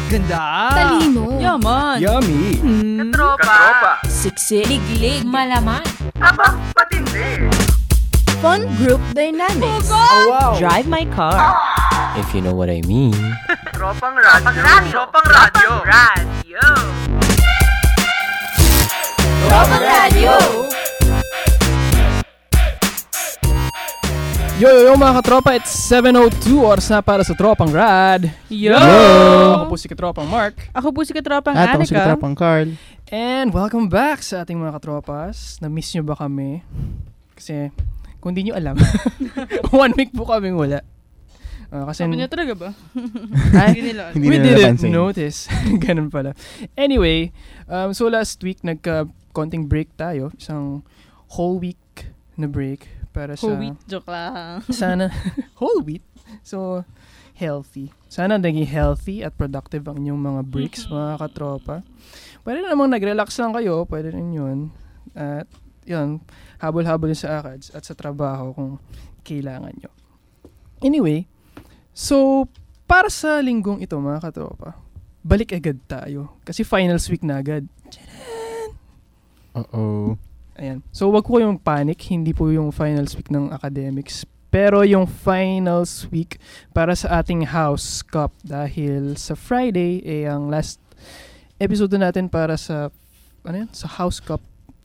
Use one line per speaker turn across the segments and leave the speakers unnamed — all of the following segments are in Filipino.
Ganda.
Talino.
Yaman.
Yummy.
Katropa.
Siksi. Liglig. Malaman.
Aba, patindi.
Fun group dynamics.
Oh, wow.
Drive my car.
If you know what I mean.
Tropang radyo. Tropang radyo.
Tropang radyo.
Yo mga katropa, it's 7:02 oras na para sa Tropang Rad.
Yo!
Ako po si Katropang Mark.
Ako po si Katropang
At ako si
Anika.
Katropang Carl.
And welcome back sa ating mga katropas. Na-miss nyo ba kami? Kasi kung di nyo alam, 1 week po kaming wala. Kasi
Sabi niya talaga ba?
Ay,
Hindi nila.
Hindi
we
nila
didn't
napansin.
notice. Ganun pala. Anyway, so last week nagka-konting break tayo. Isang whole week na break. Para sa
Whole wheat. Joke lang.
sana whole wheat. So healthy. Sana naging healthy at productive ang inyong mga breaks, mga katropa. Pwede na namang nag-relax lang kayo, pwede rin yun. At yun, habol-habol sa akads at sa trabaho kung kailangan nyo. Anyway, so para sa linggong ito, mga katropa, balik agad tayo. Kasi finals week na agad.
Uh-oh.
Ayan. So, wag ko yung panic. Hindi po yung finals week ng academics. Pero yung finals week para sa ating House Cup. Dahil sa Friday, ang last episode natin para sa, sa House Cup.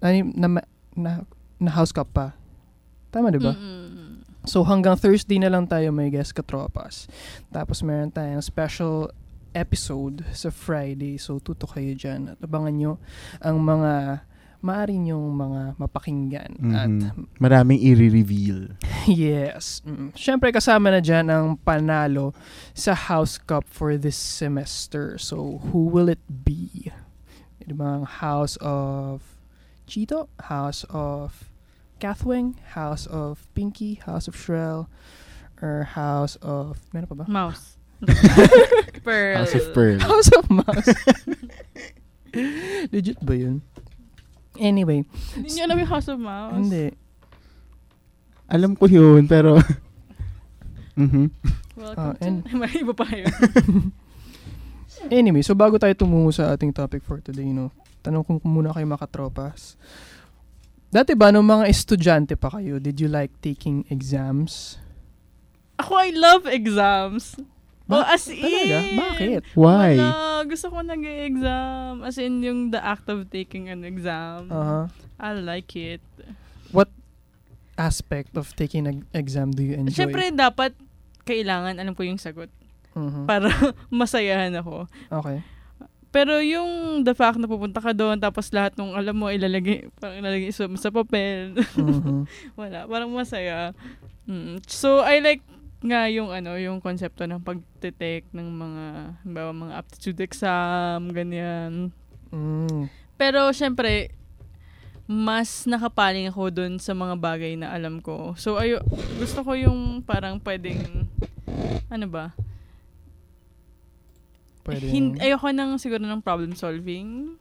Na House Cup pa. Tama, diba? So, hanggang Thursday na lang tayo may guest katropas. Tapos, meron tayong special episode sa Friday. So, tutok kayo dyan. At abangan nyo ang mga maaari niyong mga mapakinggan. At
maraming i-reveal.
yes. Siyempre kasama na dyan ang panalo sa House Cup for this semester. So, who will it be? Diba ang House of Chito? House of Kathwing? House of Pinky? House of Shrel? Or House of... Meron pa ba?
Mouse. Pearl.
House of Pearl.
House of Mouse. Legit ba yun? Anyway.
Hindi niyo alam yung House of Mouse?
Hindi.
Alam ko yun, pero...
Welcome to... May iba pa yun.
Anyway, so bago tayo tumungo sa ating topic for today, tanong ko muna kayo mga katropas. Dati ba, nung mga estudyante pa kayo, did you like taking exams?
Ako, I love exams. As in.
Talaga? Bakit?
Why?
Wala. Gusto ko nag-exam. As in, yung the act of taking an exam. I like it.
What aspect of taking an exam do you enjoy?
Siyempre, dapat kailangan alam ko yung sagot. Para masayahan ako.
Okay.
Pero yung the fact na pupunta ka doon, tapos lahat ng alam mo, ilalagay sa papel. Wala. Parang masaya. So, I like nga yung yung konsepto ng pagte-take ng mga aptitude exam, ganyan. Pero syempre mas nakapaling ako doon sa mga bagay na alam ko. So gusto ko yung parang pwedeng ayoko nang siguro ng problem solving.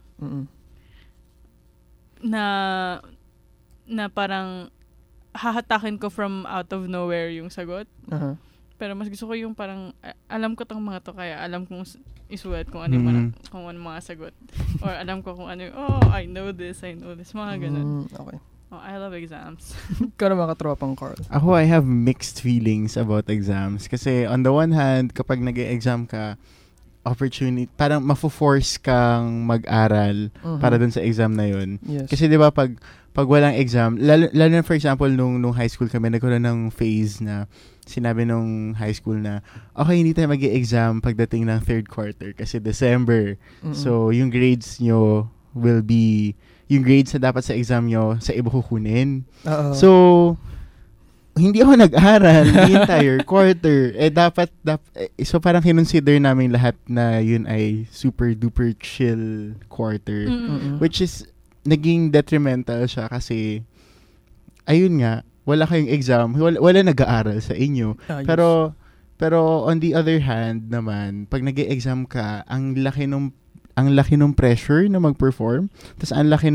Na parang hahatakin ko from out of nowhere yung sagot. Pero mas gusto ko yung parang alam ko tong mga to, kaya alam kong isulat kung ano kung ano mga sagot. Or alam ko kung ano I know this, mga ganun.
Okay.
I love exams.
Ikaw naman katropang Carl.
Ako, I have mixed feelings about exams. Kasi on the one hand, kapag nag-e-exam ka, opportunity, parang mafo-force kang mag-aral para dun sa exam na yun.
Yes.
Kasi 'di ba pag walang exam, lalo na for example nung high school kami, nagkaroon ng phase na sinabi nung high school na okay, hindi tayo mag-e-exam pagdating ng third quarter kasi December. So yung grades nyo will be yung grades na dapat sa exam nyo sa iba kukunin. So hindi ako nag-aral the entire quarter. So parang kinonsider namin lahat na yun ay super duper chill quarter. Which is, naging detrimental siya kasi, ayun nga, wala kayong exam, wala nag-aaral sa inyo.
Yes.
Pero on the other hand naman, pag nag-e-exam ka, ang laki nung pressure na mag-perform. Tapos ang laki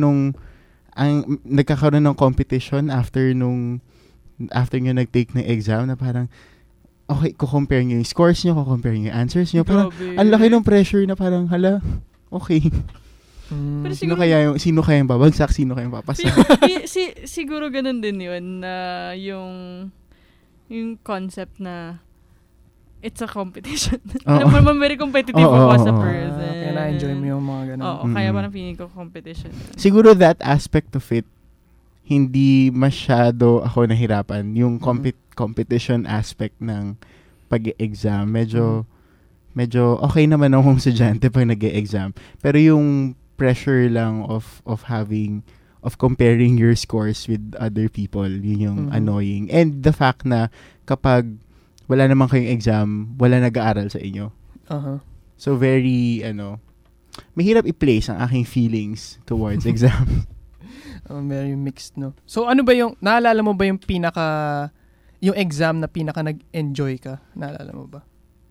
nagkakaroon ng competition after nyo nag-take ng exam na parang okay, kukompare nyo yung scores nyo, kukompare nyo yung answers nyo. Parang,
Grabe.
ang laki ng pressure na parang, hala, okay.
Pero
Sino
siguro,
kaya yung babagsak, sino kaya yung papasa?
siguro ganun din yun na yung concept na it's a competition. Alam mo naman, very competitive ako as a person.
Kaya na-enjoy mo yung mga ganun.
Oo, kaya parang feeling ko competition.
Siguro that aspect of it, hindi masyado ako nahirapan. Yung competition aspect ng pag-exam, medyo okay naman akong estudyante pag nag-exam. Pero yung pressure lang of comparing your scores with other people, yun yung annoying. And the fact na kapag wala naman kayong exam, wala nag-aaral sa inyo. So very, mahirap i-place ang aking feelings towards exam.
Very mixed, no? So ano ba yung, naalala mo ba yung yung exam na pinaka nag-enjoy ka? Naalala mo ba?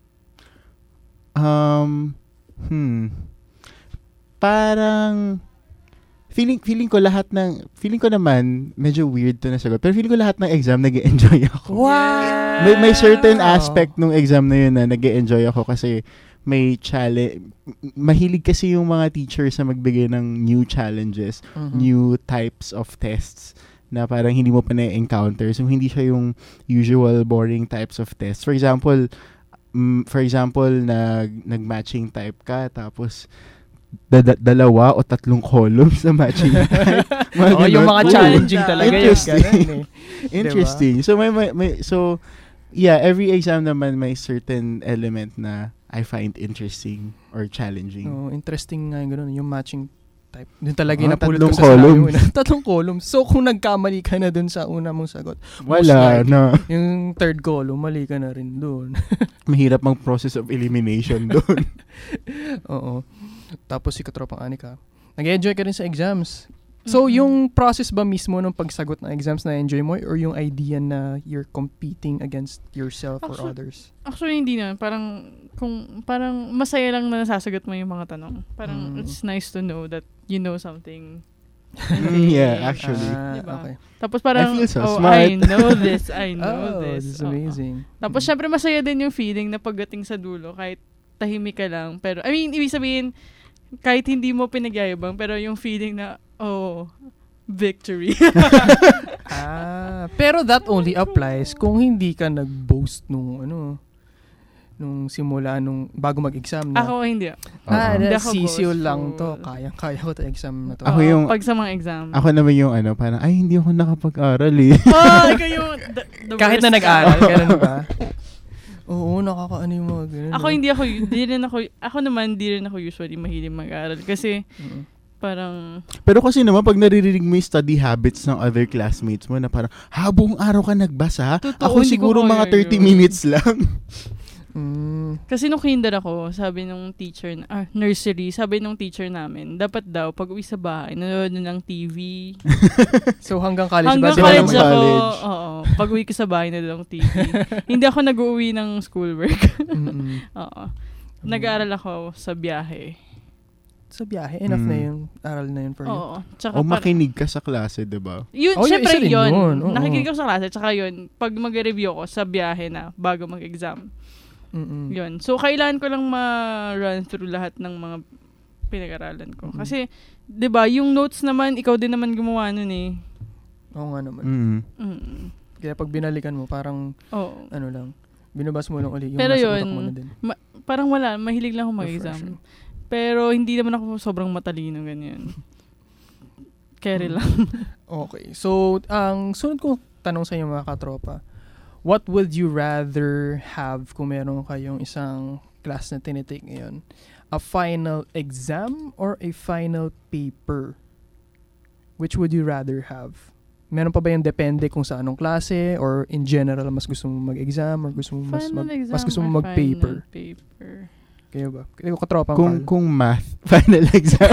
Parang feeling ko naman medyo weird to na sagot, pero feeling ko lahat ng exam nag-e-enjoy ako.
Wow!
May certain aspect ng exam na yun na nag-e-enjoy ako kasi may challenge. Mahilig kasi yung mga teachers na magbigay ng new challenges, new types of tests na parang hindi mo pa na-encounter. So hindi siya yung usual boring types of tests. For example, nag-matching type ka, tapos dalawa o tatlong columns sa matching type.
Yung mga challenging talaga yun.
Interesting. Diba? So yeah, every exam naman may certain element na I find interesting or challenging.
Interesting nga yung ganun, yung matching type. Doon talaga yung napulot ko sa
columns.
Tatlong columns. So kung nagkamali ka na dun sa una mong sagot,
wala na.
Yung third column, mali ka na rin dun.
Mahirap mang process of elimination dun.
Oo. Tapos si Katropang Anika, nag-enjoy ka rin sa exams. So, yung process ba mismo ng pagsagot ng exams na enjoy mo or yung idea na you're competing against yourself or others?
Actually, hindi na. Parang masaya lang na nasasagot mo yung mga tanong. Parang it's nice to know that you know something.
Yeah, actually.
Diba?
Okay.
Tapos parang,
I feel so smart.
I know this.
This is amazing.
Tapos syempre masaya din yung feeling na pagdating sa dulo, kahit tahimik ka lang. Pero, ibig sabihin, kahit hindi mo pinagyayabang, pero yung feeling na, victory.
Pero that only applies kung hindi ka nag-boast nung simula bago mag-exam na.
Ako hindi.
Sisiyo lang to. Kaya ko to exam na to.
Ako yung,
pag sa mga exam.
Ako naman yung parang, hindi ako nakapag-aral eh.
Ikaw yung the
kahit na nag-aral, ganun ba? Oo, nakakaano yung mga ganun.
Ako naman, di rin ako usually mahilig mag-aral. Kasi, parang...
Pero kasi naman, pag naririnig mo yung study habits ng other classmates mo na parang, buong araw ka nagbasa?
Totoo,
ako siguro mga 30 minutes lang.
Kasi nung kinder ako, sabi nung teacher, nursery, sabi nung teacher namin, dapat daw, pag uwi sa bahay, nanonood ng TV.
So hanggang college
hanggang
ba?
College ako,
college.
oo. Pag uwi ko sa bahay, nanonood ng TV. Hindi ako nag-uwi ng schoolwork. Oo. Nag-aaral ako sa biyahe.
Sa biyahe, enough na yun. Aral na yun for you.
Oo. Tsaka
makinig ka sa klase, diba?
Yun, syempre yun.
Oo.
Nakikinig ako sa klase, tsaka yun, pag mag-review ko sa biyahe na, bago mag-exam. Yun. So, kailangan ko lang ma-run through lahat ng mga pinag-aralan ko. Kasi, di ba, yung notes naman, ikaw din naman gumawa nun eh.
Oo nga naman. Kaya pag binalikan mo, parang, lang, binabas mo lang ulit. Yung
pero
nasa
yun,
utak mo na din.
Parang wala, mahilig lang ako mag-exam. Pero, hindi naman ako sobrang matalino, ganyan. Carry lang.
Okay. So, ang sunod kong tanong sa inyo mga katropa, what would you rather have kung meron kayong isang class na tinitake ngayon? A final exam or a final paper? Which would you rather have? Meron pa ba yung depende kung sa anong klase or in general mas gusto mo mag-exam or gusto mo mas gusto mo mag-paper? Kayo ba? Kayo katropa
kung math, final exam.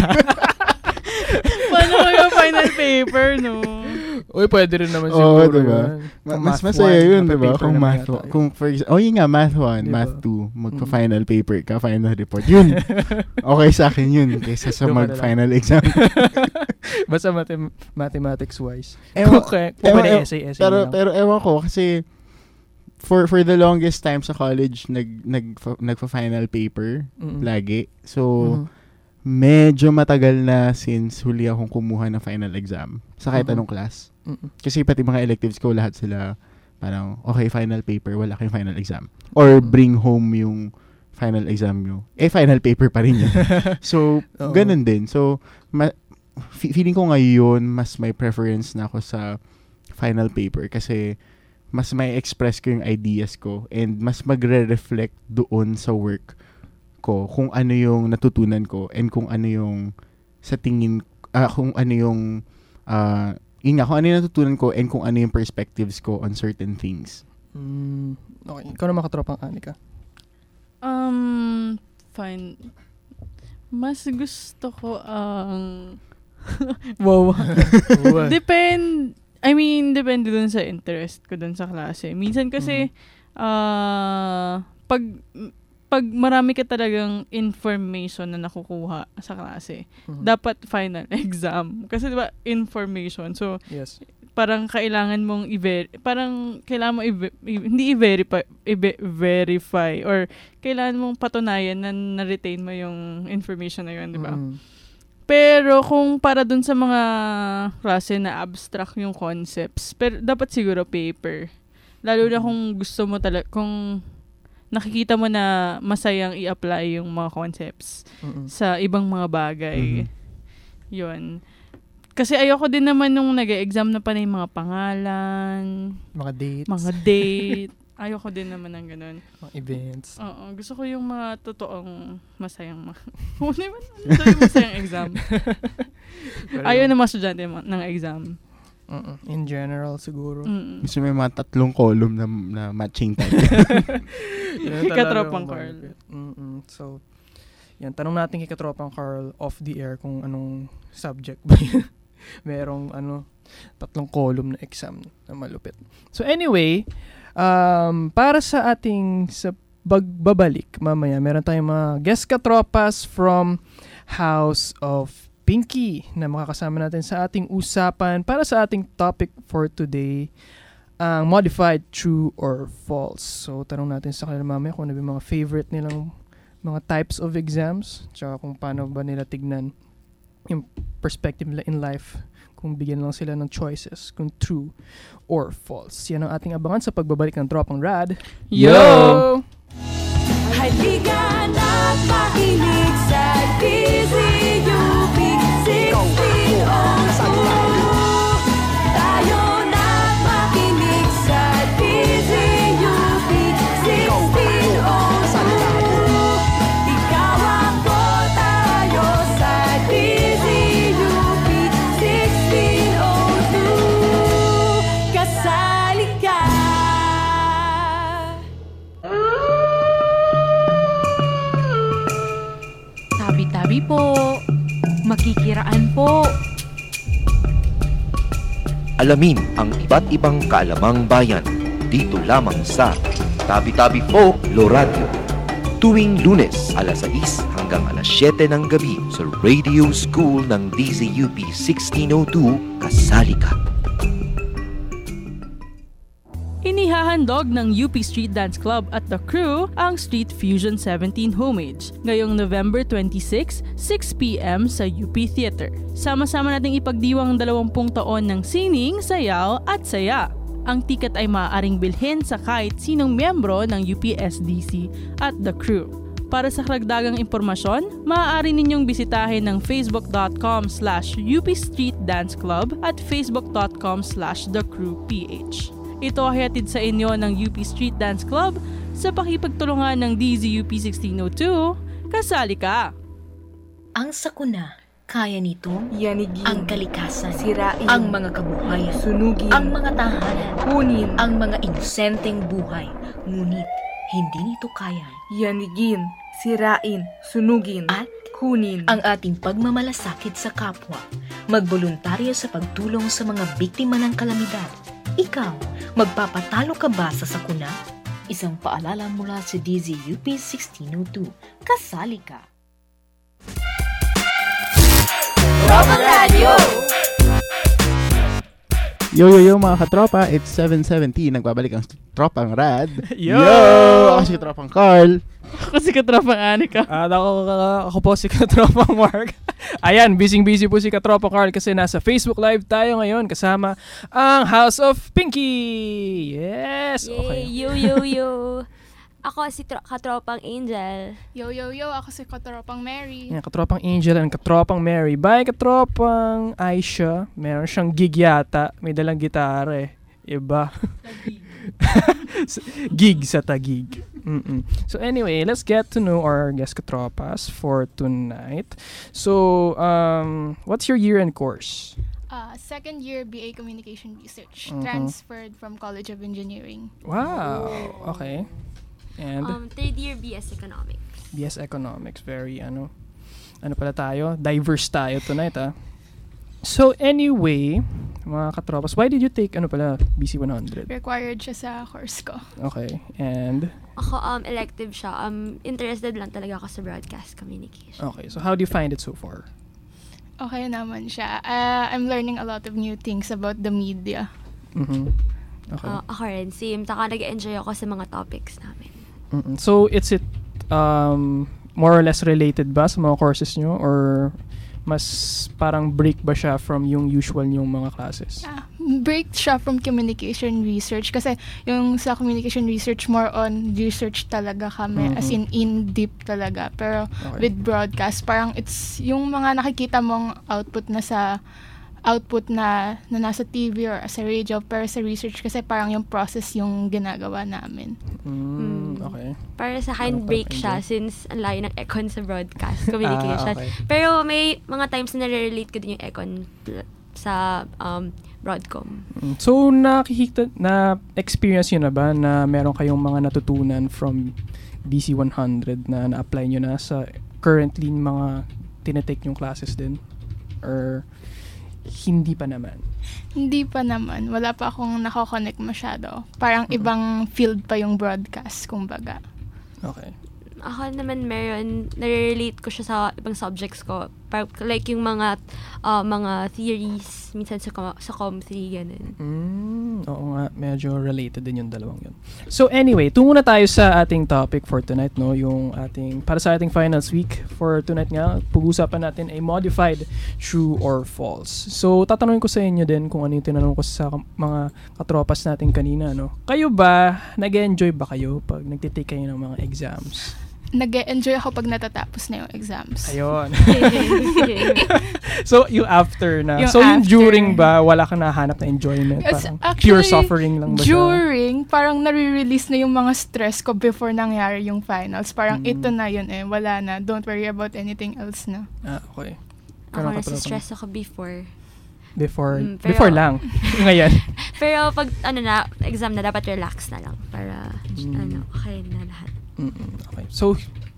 Paano yung final paper, no?
Uy, pwede rin naman siguro.
Diba? Mas masaya yun, diba? Kung math, for example, yun nga, math 1, diba? Math 2, magpa-final paper ka, final report. Yun. Okay sa akin yun, kaysa sa mag-final exam.
Basta mathematics-wise.
Pero ewan ko, kasi for the longest time sa college, nagfa-final paper lagi. So, medyo matagal na since huli akong kumuha ng final exam sa kahit anong class. Kasi pati mga electives ko, lahat sila parang, okay, final paper, wala kayong final exam. Or bring home yung final exam nyo. Final paper pa rin yun. So, ganun din. So, feeling ko ngayon, mas may preference na ako sa final paper kasi mas may express ko yung ideas ko and mas magre-reflect doon sa work ko kung ano yung natutunan ko and kung ano yung sa tingin, kung ano yung kung ano yung natutunan ko and kung ano yung perspectives ko on certain things.
Okay. Ikaw na makatropang Anika.
Fine. Mas gusto ko ang wow. Depende dun sa interest ko dun sa klase. Minsan kasi pag marami ka talagang information na nakukuha sa klase, dapat final exam. Kasi diba information. So
yes.
Parang kailangan mong hindi i-verify or kailangan mong patunayan na na-retain mo yung information na yun, di ba? Pero kung para dun sa mga klase na abstract yung concepts, pero dapat siguro paper. Lalo na kung gusto mo talaga, kung nakikita mo na masayang i-apply yung mga concepts sa ibang mga bagay. Yun. Kasi ayoko din naman nung nag-exam na pa na yung mga pangalan,
mga dates.
Ayoko din naman ng ganun.
Mga events.
Oo. Gusto ko yung mga totoong masayang yung masayang exam. Ayaw na mga estudyante ng exam.
In general, siguro.
Gusto may mga 3 column na matching type.
Katropang Carl.
So, yan. Tanong natin kay Katropang Carl off the air kung anong subject ba yun. Merong 3 column na exam na malupit. So anyway, para sa ating sa pagbabalik mamaya, meron tayong mga guest katropas from House of Pinky na makakasama natin sa ating usapan para sa ating topic for today, ang modified true or false. So tanong natin sa kanila mamaya kung ano yung mga favorite nilang mga types of exams, tsaka kung paano ba nila tignan yung perspective nila in life, kung bigyan lang sila ng choices, kung true or false. Yan ang ating abangan sa pagbabalik ng Tropang Rad.
Yo!
Halika na't makinig sa DZUP 1602. Tayo na't makinig sa DZUP 1602. Ikaw ako, tayo sa DZUP 1602. Kasali ka.
Tabi-tabi po. Makikiraan po.
Alamin ang iba't ibang kaalamang bayan dito lamang sa Tabi-Tabi Po Lo Radio. Tuwing Lunes, alas 6 hanggang alas 7 ng gabi sa Radio School ng DZUP 1602, Kasali Ka.
Inihahandog ng UP Street Dance Club at The Crew ang Street Fusion 17 Homage ngayong November 26, 6 p.m. sa UP Theater. Sama-sama nating ipagdiwang 20 taon ng sining, sayaw at saya. Ang ticket ay maaaring bilhin sa kahit sinong miyembro ng UPSDC at The Crew. Para sa karagdagang impormasyon, maaari ninyong bisitahin ng facebook.com/UP Street Dance Club at facebook.com/thecrewph. Ito ay hatid sa inyo ng UP Street Dance Club sa pakipagtulungan ng DZUP 1602. Kasali ka!
Ang sakuna, kaya nitong
Yanigin,
ang kalikasan,
sirain,
ang mga kabuhayan,
sunugin,
ang mga tahanan,
kunin,
ang mga inosenteng buhay. Ngunit, hindi nito kaya
yanigin, sirain, sunugin,
at
kunin
ang ating pagmamalasakit sa kapwa. Magboluntaryo sa pagtulong sa mga biktima ng kalamidad. Ikaw, magpapatalo ka ba sa sakuna? Isang paalala mula sa DZUP 1602. Kasali ka!
Tropang Radio!
Yo mga katropa, it's 7:70. Nagbabalik ang Tropang Rad.
Yo!
Ako si Tropang Carl.
Ako si Katropang Anika.
At ako po si Katropang Mark. Ayan, busy po si Katropang Carl kasi nasa Facebook Live tayo ngayon kasama ang House of Pinky. Yes! Okay.
Yo. Ako si Katropang Angel.
Yo, ako si Katropang Mary.
Yan, Katropang Angel and Katropang Mary. Bye, Katropang Aisha. Meron siyang gig yata. May dalang gitara eh. Iba. Gig sa tagig. So anyway, let's get to know our guest katropas for tonight. So, what's your year-end course?
Second year BA Communication Research. Transferred from College of Engineering.
Wow. Okay. And
Third year BS Economics.
BS Economics. Very, ano pala tayo? Diverse tayo tonight, So anyway, mga katropas, why did you take BC 100?
Required siya sa course ko.
Okay. And
Ako elective siya. Interested lang talaga ako sa broadcast communication.
okay, so how do you find it so far?
Okay naman siya. I'm learning a lot of new things about the media.
Okay.
Ako rin, same. Taka nag-enjoy ako sa mga topics namin.
So it's more or less related ba sa mga courses nyo, or mas parang break ba siya from yung usual yung mga classes?
Break siya from communication research kasi yung sa communication research more on research talaga kami, as in deep talaga. Pero with broadcast, parang it's yung mga nakikita mong output na nasa TV or sa radio, pero sa research kasi parang yung process yung ginagawa namin.
Okay.
Para sa akin, break siya since ang layo ng econ sa broadcast communication.
Okay.
Pero may mga times na nare-relate ko din yung econ sa broadcom.
So, na-experience nyo na ba na meron kayong mga natutunan from BC 100 na na-apply nyo na sa currently mga tinetake yung classes din? Or hindi pa naman?
Hindi pa naman. Wala pa akong nako-connect masyado. Parang ibang field pa yung broadcast, kumbaga.
Okay.
Ako naman meron, nare-relate ko siya sa ibang subjects ko. Like yung mga theories, minsan sa Com3, ganun.
Oo nga, medyo related din yung dalawang yun. So anyway, tungo na tayo sa ating topic for tonight, no? Yung para sa ating finals week for tonight nga, pag-uusapan natin ay modified true or false. So tatanungin ko sa inyo din kung ano yung tinanong ko sa mga katropas natin kanina, no? Kayo ba, nag-enjoy ba kayo pag nagtitake kayo ng mga exams?
Nag-enjoy ako pag natatapos na yung exams.
Ayun. So, yung after na.
Yung
yung
after.
during ba, wala kang nahanap na enjoyment? Parang
Actually,
pure suffering lang ba siya?
During, parang nare-release na yung mga stress ko before nangyari yung finals. Parang ito na yun wala na. Don't worry about anything else na.
Okay.
Ako nasa-stress ako before.
Before lang. Ngayon.
Pero pag exam na, dapat relax na lang para okay na lahat.
Okay. So,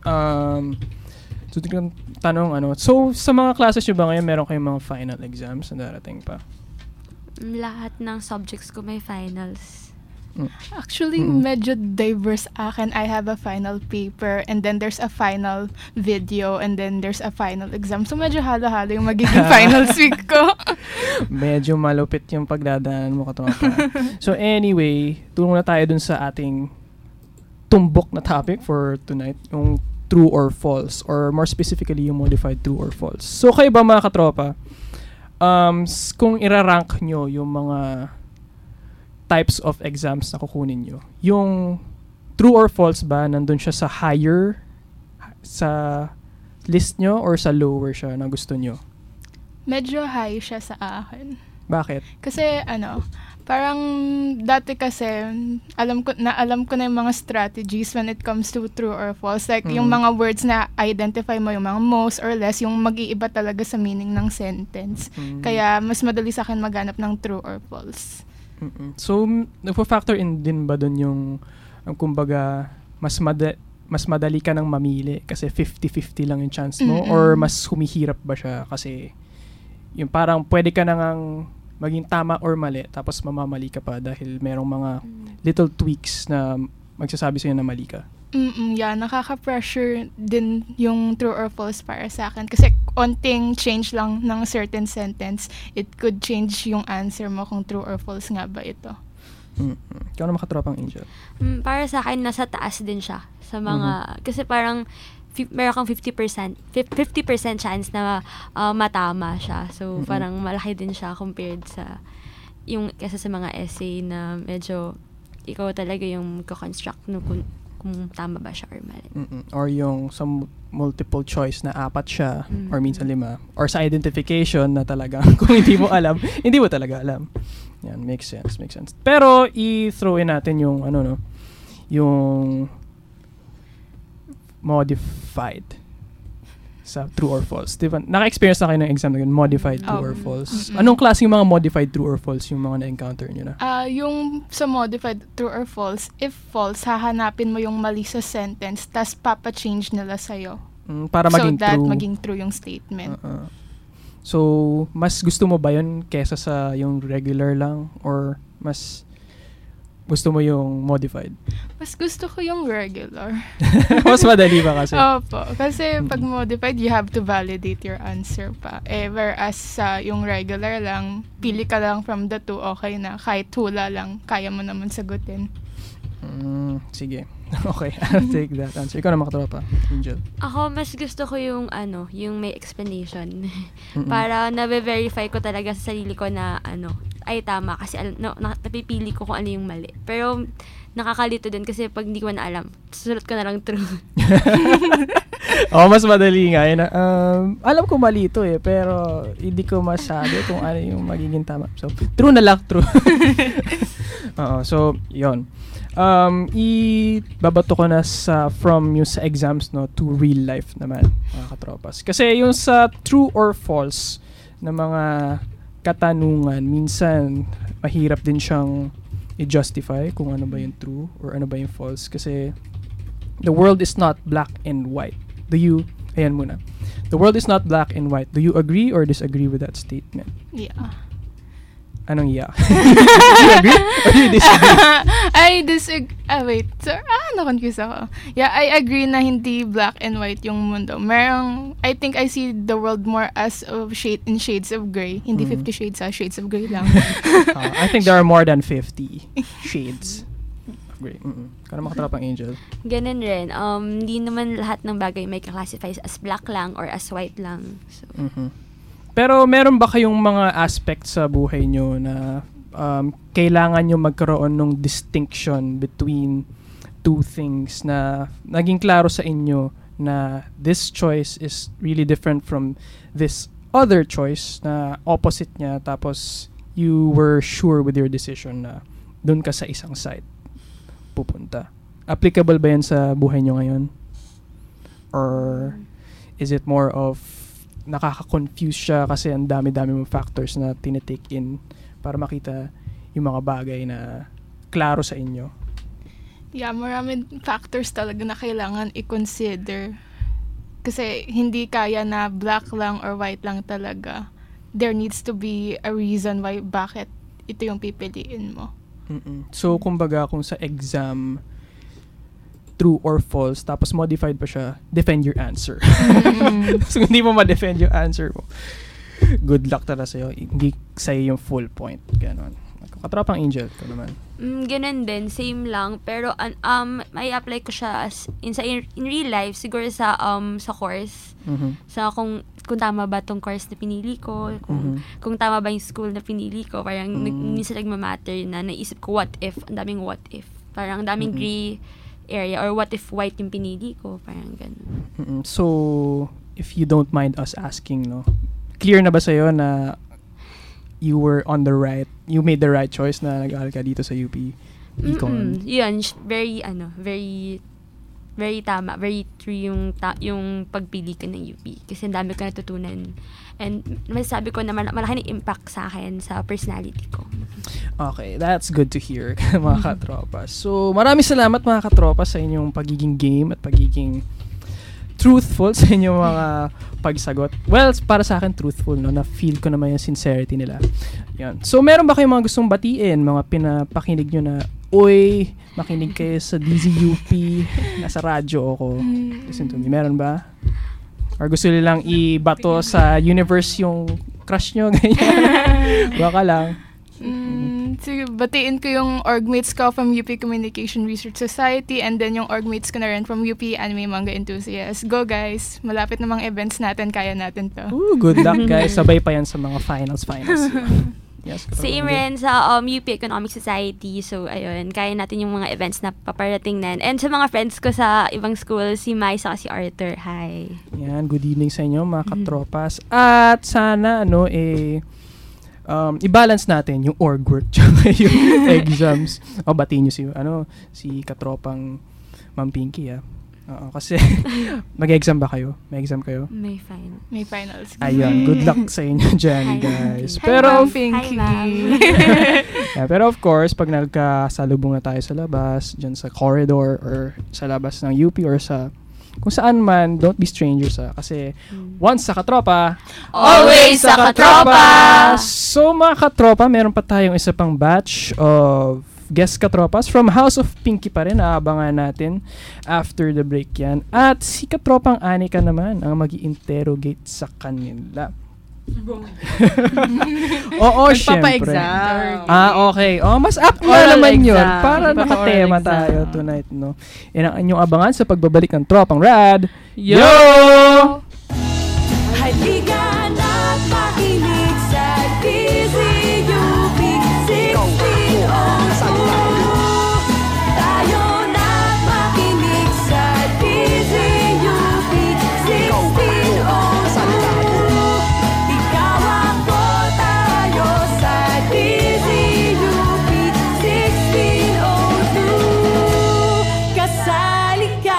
tanong so sa mga classes nyo ba ngayon, meron kayong mga final exams na darating pa?
Lahat ng subjects ko may finals.
Actually, medyo diverse akin. I have a final paper, and then there's a final video, and then there's a final exam. So medyo halo-halo yung magiging finals week ko.
Medyo malupit yung pagdadaanan mo, katropa. So anyway, tulong na tayo dun sa ating tumbok na topic for tonight, yung true or false, or more specifically yung modified true or false. So kayo ba mga katropa, kung irarank nyo yung mga types of exams na kukunin nyo, yung true or false ba nandun siya sa higher sa list nyo or sa lower siya na gusto nyo?
Medyo high siya sa akin.
Bakit?
Kasi parang dati kasi alam ko na yung mga strategies when it comes to true or false, like yung mga words na identify mo, yung mga most or less, yung mag-iiba talaga sa meaning ng sentence. Kaya mas madali sa akin maghanap ng true or false.
So nagpo-factor in din ba dun yung kumbaga mas madali ka nang mamili kasi 50-50 lang yung chance mo, or mas humihirap ba siya kasi yung parang pwede ka nang maging tama or mali, tapos mamamali ka pa dahil merong mga little tweaks na magsasabi sa'yo na mali ka?
Yeah, nakaka-pressure din yung true or false para sa akin. Kasi onting change lang ng certain sentence, it could change yung answer mo kung true or false nga ba ito.
Ikaw na makatropang Angel.
Para sa akin, nasa taas din siya sa mga, kasi parang meron kang 50% chance na matama siya. So, parang malaki din siya compared sa yung kesa sa mga essay na medyo ikaw talaga yung construct no, kung tama ba siya or mali.
Or yung some multiple choice na 4 siya or minsan 5. Or sa identification na talaga kung hindi mo alam, hindi mo talaga alam. Yan, makes sense. Pero i-throw in natin yung yung modified sa true or false. Diba? Naka-experience na kayo ng exam na yun, modified true or false. Anong klase yung mga modified true or false yung mga na-encounter nyo na?
Yung sa modified true or false, if false, hahanapin mo yung mali sa sentence, tas papa-change nila sa'yo.
Para maging
so that
true.
maging true yung statement.
So, mas gusto mo ba yun kesa sa yung regular lang? Or mas gusto mo yung modified?
Mas gusto ko yung regular.
Mas madali ba kasi?
Opo. Kasi pag modified, you have to validate your answer pa. Whereas yung regular lang, pili ka lang from the 2, okay na. Kahit hula lang, kaya mo naman sagutin.
Sige. Okay, I'll take that answer. Ikaw na makatropa, Angel.
Ako, mas gusto ko yung yung may explanation. Para na-verify ko talaga sa sarili ko na ay tama kasi napipili ko kung ano yung mali. Pero nakakalito din kasi pag hindi ko na alam, susulat ko na lang true.
Mas madali nga yun. Alam ko mali ito pero hindi ko masabi kung ano yung magiging tama. So, true na lang, true. So, yun. Ibabato ko na from yung sa exams to real life naman, mga katropas. Kasi yung sa true or false na mga katanungan, minsan mahirap din siyang i-justify kung ano ba yung true or ano ba yung false. Kasi the world is not black and white. Ayan muna. The world is not black and white. Do you agree or disagree with that statement?
Yeah.
Anong yeah? Do you agree or do you disagree?
I disagree. Wait. Na-confuse ako. Yeah, I agree na hindi black and white yung mundo. I think I see the world more as in shades of gray. Hindi 50 shades, shades of gray lang.
I think there are more than 50 shades of gray. Kaya makatrapang Angel.
Ganun rin. Hindi naman lahat ng bagay may classify as black lang or as white lang. So.
Pero meron ba kayong mga aspects sa buhay nyo na kailangan nyo magkaroon ng distinction between two things na naging klaro sa inyo na this choice is really different from this other choice na opposite niya, tapos you were sure with your decision na doon ka sa isang side pupunta? Applicable ba yan sa buhay nyo ngayon? Or is it more of nakaka-confuse siya kasi ang dami-dami mong factors na tinitake in para makita yung mga bagay na klaro sa inyo?
Yeah, maraming factors talaga na kailangan i-consider. Kasi hindi kaya na black lang or white lang talaga. There needs to be a reason why bakit ito yung pipiliin mo.
So, kumbaga kung sa exam true or false, tapos modified pa siya, defend your answer. So, hindi mo ma-defend yung answer mo, good luck talaga sa'yo. Hindi sa'yo yung full point. Ganon. Katrapang Angel, ka naman.
Ganun din, same lang. Pero, may apply ko siya as, in real life, siguro sa course. Sa kung tama ba tong course na pinili ko, kung tama ba yung school na pinili ko, parang minsan nagmamatter na naisip ko, what if, ang daming what if. Parang ang daming gray area, or what if white yung pinili ko, parang ganun.
So, if you don't mind us asking, clear na ba sa'yo na you made the right choice na nag-aaral ka dito sa UP Econ?
Yun, very tama, very true yung pagpili ko ng UP. Kasi ang dami ko natutunan. And masasabi ko naman, malaki ng impact sa akin, sa personality ko.
Okay, that's good to hear, mga katropas. So, maraming salamat mga katropas sa inyong pagiging game at pagiging truthful sa inyong mga pagsagot. Well, para sa akin, truthful, na-feel ko naman yung sincerity nila. Yan. So, meron ba kayong mga gustong batiin, mga pinapakinig nyo na, uy, makinig kayo sa DZUP, nasa radyo ako. Listen to me. Meron ba? Or gusto nilang ibato sa universe yung crush nyo, ganyan. Baka lang.
Sige, batiin ko yung orgmates ko from UP Communication Research Society and then yung orgmates ko na rin from UP Anime Manga Enthusiasts. Go guys! Malapit na mga events natin, kaya natin to.
Good luck guys. Sabay pa yan sa mga finals. Yes,
same rin sa UP Economic Society. So, ayun, kaya natin yung mga events na paparating na. And sa mga friends ko sa ibang school, si Mai saka si Arthur. Hi!
Yan, good evening sa inyo mga katropas. At sana, i-balance natin yung org work tsaka yung exams. Batiin nyo si katropang Ma'am Pinky, kasi mag-exam ba kayo? May exam kayo?
May finals.
Ayun, good luck sa inyo dyan, guys.
Hi, Ma'am Pinky.
Pero of course, pag nagkasalubong na tayo sa labas, dyan sa corridor or sa labas ng UP or sa kung saan man, don't be strangers kasi once sa katropa,
always sa katropa!
So mga katropa, meron pa tayong isa pang batch of guest katropas from House of Pinky pa rin. Aabangan natin after the break yan. At si katropang Anika naman ang mag-i-interrogate sa kanila. Oo, syempre. Okay. Mas up na naman yun. Para nakatema tayo tonight, no? Yan ang inyong abangan sa pagbabalik ng Tropang Rad. Yo!
Halika na't makinig sa DZUP 1602. Tayo na't makinig sa DZUP 1602. Ikaw ako, tayo sa DZUP 1602. Kasali ka.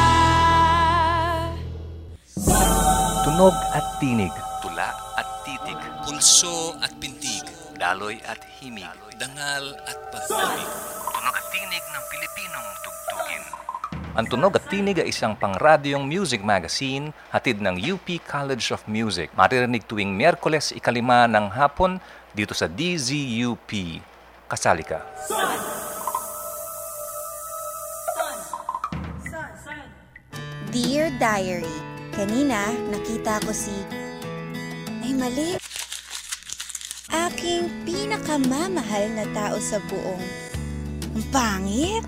Tunog at tinig, tula at titig, pulso at pintig, daloy at himig, dangal at pag-ibig. Tunog at tinig ng Pilipinong tugtugin. Ang Tunog at Tinig ay isang pangradyong music magazine hatid ng UP College of Music. Maririnig tuwing Miyerkules 5 ng hapon dito sa DZUP. Kasali ka.
Dear Diary, kanina nakita ko ay mali. Aking pinakamamahal na tao sa buong. Ang pangit.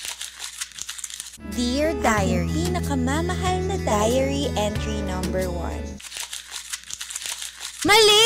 Dear Diary, pinakamamahal na diary entry number 1. Mali!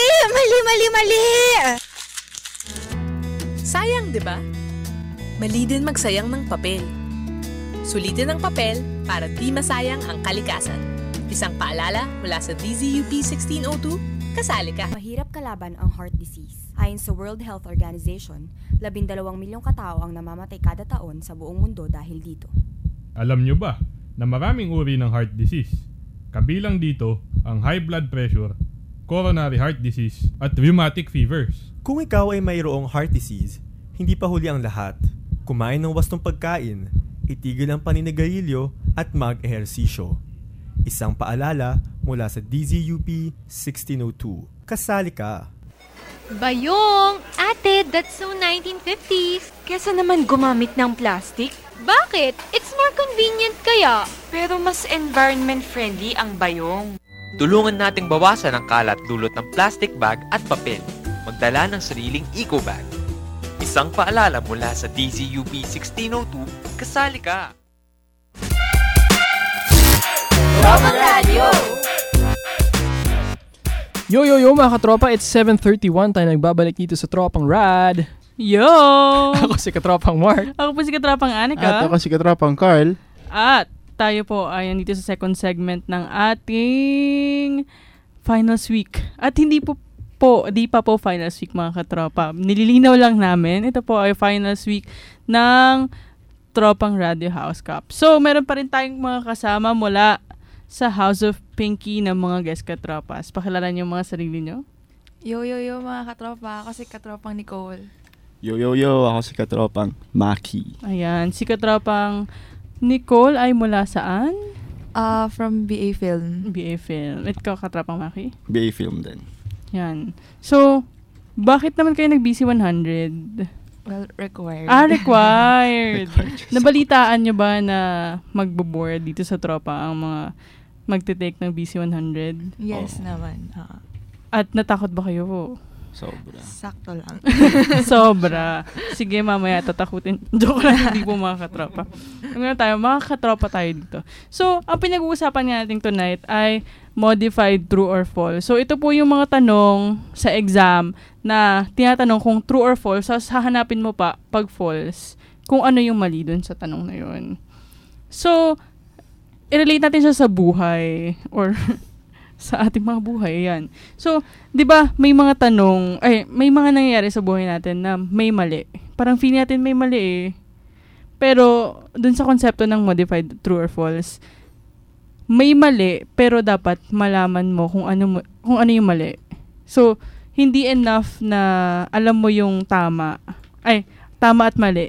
Sayang, di ba? Mali din magsayang ng papel. Sulitin ang papel para di masayang ang kalikasan. Isang paalala mula sa DZUP 1602, kasali ka.
Mahirap kalaban ang heart disease. Ayon sa World Health Organization, 12 milyong katao ang namamatay kada taon sa buong mundo dahil dito.
Alam nyo ba na maraming uri ng heart disease? Kabilang dito ang high blood pressure, coronary heart disease, at rheumatic fevers.
Kung ikaw ay mayroong heart disease, hindi pa huli ang lahat. Kumain ng wastong pagkain, itigil ang paninigarilyo at mag-ehersisyo. Isang paalala mula sa DZUP 1602. Kasali ka!
Bayong! Ate, that's so 1950s! Kesa naman gumamit ng plastic? Bakit? It's more convenient kaya. Pero mas environment-friendly ang bayong.
Tulungan nating bawasan ang kalat dulot ng plastic bag at papel. Magdala ng sariling eco bag. Isang paalala mula sa DZUP 1602, kasali ka!
Tropang Radio!
Yo mga katropa, it's 7:31 tayo nagbabalik dito sa Tropang Rad.
Yo!
Ako si Katropang Mark.
Ako po si Katropang Anika.
At ako si Katropang Carl.
At tayo po ay dito sa second segment ng ating Finals Week. At di pa po Finals Week mga katropa. Nililinaw lang namin, ito po ay Finals Week ng Tropang Radio House Cup. So, meron pa rin tayong mga kasama mula sa House of Pinky ng mga guest katropas. Pakilala niyo mga sarili niyo.
Yo mga katropa. Ako si Katropang Nicole.
Yo, ako si Katropang Maki.
Ayan, si Katropang Nicole ay mula saan?
From BA Film.
BA Film. Ikaw, Katropang Maki?
BA Film din.
Yan. So, bakit naman kayo nag-BC 100?
Well, required.
Required. Nabalitaan nyo ba na magbo-board dito sa tropa ang mga magte-take ng BC100?
Yes naman.
At natakot ba kayo?
Sobra.
Sakto lang.
Sobra. Sige, mamaya tatakutin. Joke lang, hindi po mga katropa. Mga katropa tayo dito. So, ang pinag-uusapan natin tonight ay modified true or false. So, ito po yung mga tanong sa exam na tinatanong kung true or false. So, hahanapin mo pa pag false kung ano yung mali dun sa tanong na yun. So, i-relate natin siya sa buhay or sa ating mga buhay, yan. So, 'di ba, may mga tanong, may mga nangyayari sa buhay natin na may mali. Parang feeling natin may mali eh. Pero dun sa konsepto ng modified true or false, may mali pero dapat malaman mo kung ano yung mali. So, hindi enough na alam mo yung tama at mali.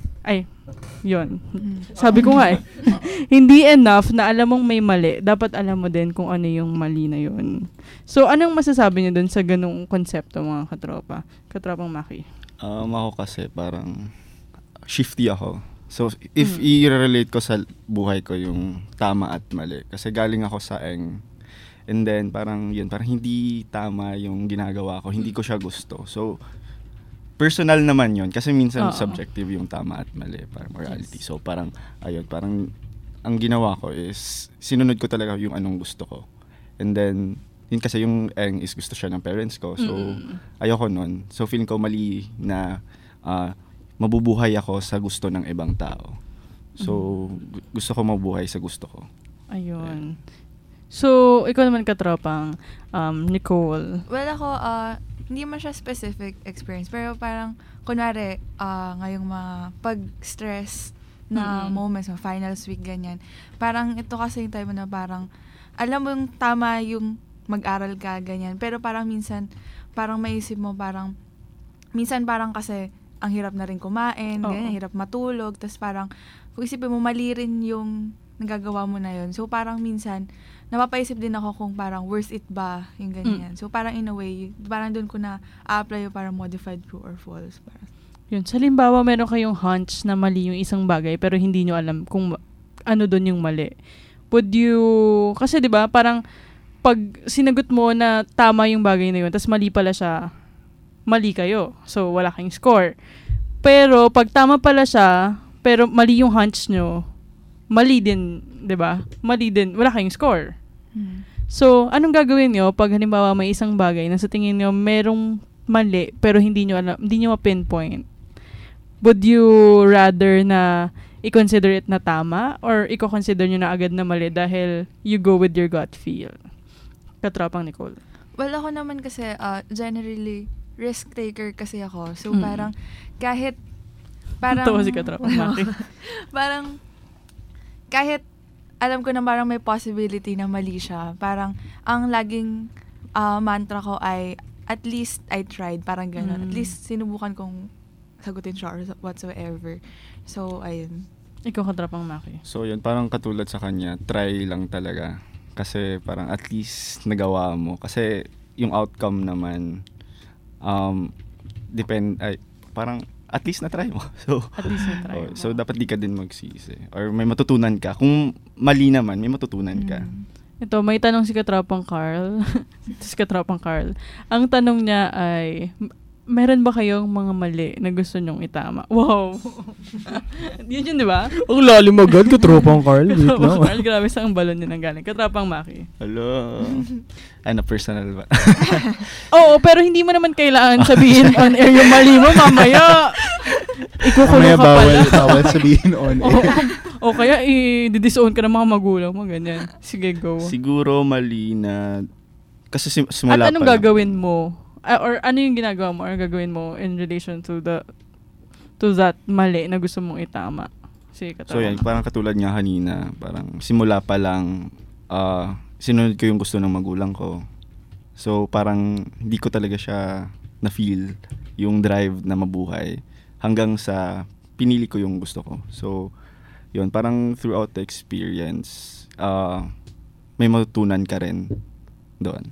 Yun. Sabi ko nga hindi enough na alam mong may mali. Dapat alam mo din kung ano yung mali na yun. So, anong masasabi niyo dun sa ganung konsepto, mga katropa? Katropang Maki.
Ako kasi parang shifty ako. So, if i-relate ko sa buhay ko yung tama at mali. Kasi galing ako sa eng. And then, parang hindi tama yung ginagawa ko. Hindi ko siya gusto. So, personal naman yun. Kasi minsan subjective yung tama at mali. Parang morality. So, parang ang ginawa ko is, sinunod ko talaga yung anong gusto ko. And then, yun kasi yung eng is gusto siya ng parents ko. So, ayoko nun. So, feeling ko mali na mabubuhay ako sa gusto ng ibang tao. So, gusto ko mabuhay sa gusto ko.
Ayun. So, ikaw naman katropang Nicole.
Well, ako, hindi man siya specific experience, pero parang, kunwari, ngayong mga pag-stress na moments, finals week, ganyan. Parang ito kasi yung time na parang, alam mo yung tama yung mag-aral ka, ganyan. Pero parang minsan, parang maisip mo, parang, minsan parang kasi, ang hirap na rin kumain, ganyan, hirap matulog, tapos parang, kung isipin mo, mali rin yung nagagawa mo na yun. So, parang minsan, napapaisip din ako kung parang worth it ba yung ganyan. So, parang in a way, parang doon ko na a-apply yung parang modified true or false. Parang.
Yun. Sa limbawa, meron kayong hunch na mali yung isang bagay pero hindi nyo alam kung ano doon yung mali. Would you, kasi diba, parang pag sinagot mo na tama yung bagay na yun, tas mali pala siya, mali kayo. So, wala kayong score. Pero, pag tama pala siya, pero mali yung hunch nyo, mali din, 'di ba? Mali din, wala kayong score. So, anong gagawin niyo pag halimbawa may isang bagay na sa tingin niyo merong mali pero hindi niyo alam, hindi niyo ma-pinpoint? Would you rather na i-consider it na tama or i-consider niyo na agad na mali dahil you go with your gut feel? Katropang Nicole.
Well, ako naman kasi generally risk taker kasi ako. So, parang kahit
Ito si Katropang Maki.
Parang kahit alam ko na parang may possibility na mali siya, parang ang laging mantra ko ay at least I tried, parang gano'n. At least sinubukan kong sagutin siya or whatsoever. So, ayun.
Ikaw Katropang Maki.
So, yun, parang katulad sa kanya, try lang talaga. Kasi parang at least nagawa mo. Kasi yung outcome naman, parang at least na-try mo. So,
at least na-try mo.
So, dapat di ka din magsisi. Or may matutunan ka. Kung mali naman, may matutunan ka.
Ito, may tanong si Katropang Carl. Ang tanong niya ay, meron ba kayong mga mali na gusto nyong itama? Wow! Yun, di ba?
Ang lalim agad, Katropang Carl. Wait lang.
Carl, grabe sa ang balon niya nang galing. Katropang Maki.
Hello. Personal ba?
Oo, pero hindi mo naman kailangan sabihin on air yung mali mo, mamaya. Ikukulong ka pala.
Bawal sabihin on air.
O kaya i-disown ka ng mga magulang mo, ganyan. Sige, go.
Siguro mali na, kasi simula pa.
At anong gagawin mo? Or ano yung ginagawa mo or gagawin mo in relation to that mali na gusto mong itama? Sige,
so yan, parang katulad nga kanina, parang simula pa lang, sinunod ko yung gusto ng magulang ko. So, parang hindi ko talaga siya na-feel yung drive na mabuhay hanggang sa pinili ko yung gusto ko. So, yun, parang throughout the experience, may matutunan ka rin doon.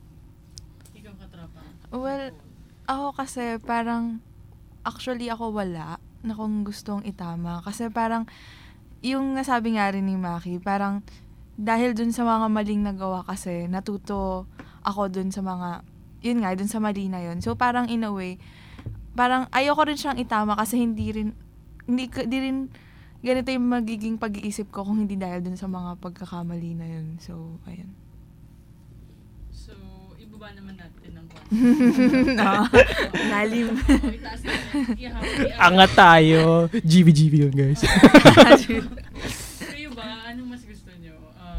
Well, ako kasi parang, actually ako wala na kung gustong itama. Kasi parang, yung nasabi nga rin ni Maki, parang, dahil dun sa mga maling nagawa kasi, natuto ako dun sa mga, yun nga, dun sa mali na yun. So, parang in a way, parang ayoko rin siyang itama kasi hindi rin ganito yung magiging pag-iisip ko kung hindi dahil dun sa mga pagkakamali na yun. So, ayun.
So, ibaba naman natin ng
lalim.
Angat tayo. GV yun, guys.
Kayo ba? Anong mas gusto nyo?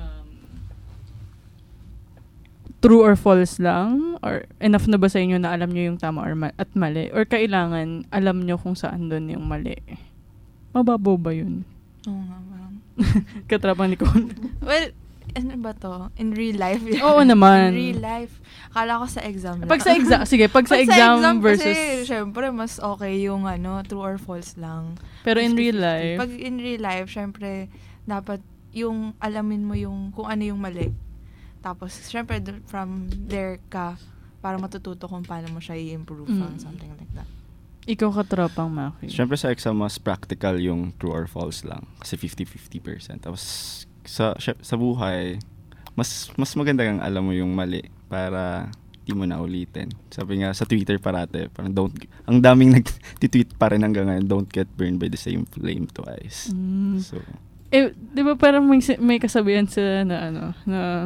True or false lang? Or enough na ba sa inyo na alam nyo yung tama or at mali? Or kailangan alam nyo kung saan doon yung mali? Mababaw ba yun?
Oo nga, parang.
Katrapang ni Con.
Well, ano ba to? In real life?
Oo naman.
In real life. Akala ko sa exam lang.
Pag sa exam, sige, pag sa exam versus...
Kasi, syempre, mas okay yung true or false lang.
Pero in real life?
Pag in real life, syempre, dapat yung alamin mo yung kung ano yung mali. Tapos, syempre, from there ka, para matututo kung paano mo siya i-improve something like that.
Ikaw katropang Maki.
Siyempre sa exam, mas practical yung true or false lang. Kasi 50-50%. Tapos sa buhay, mas maganda kang alam mo yung mali para di mo na ulitin. Sabi nga sa Twitter parate, parang ang daming nag-tweet pa rin hanggang ngayon, don't get burned by the same flame twice. So,
di ba parang may kasabihan sa na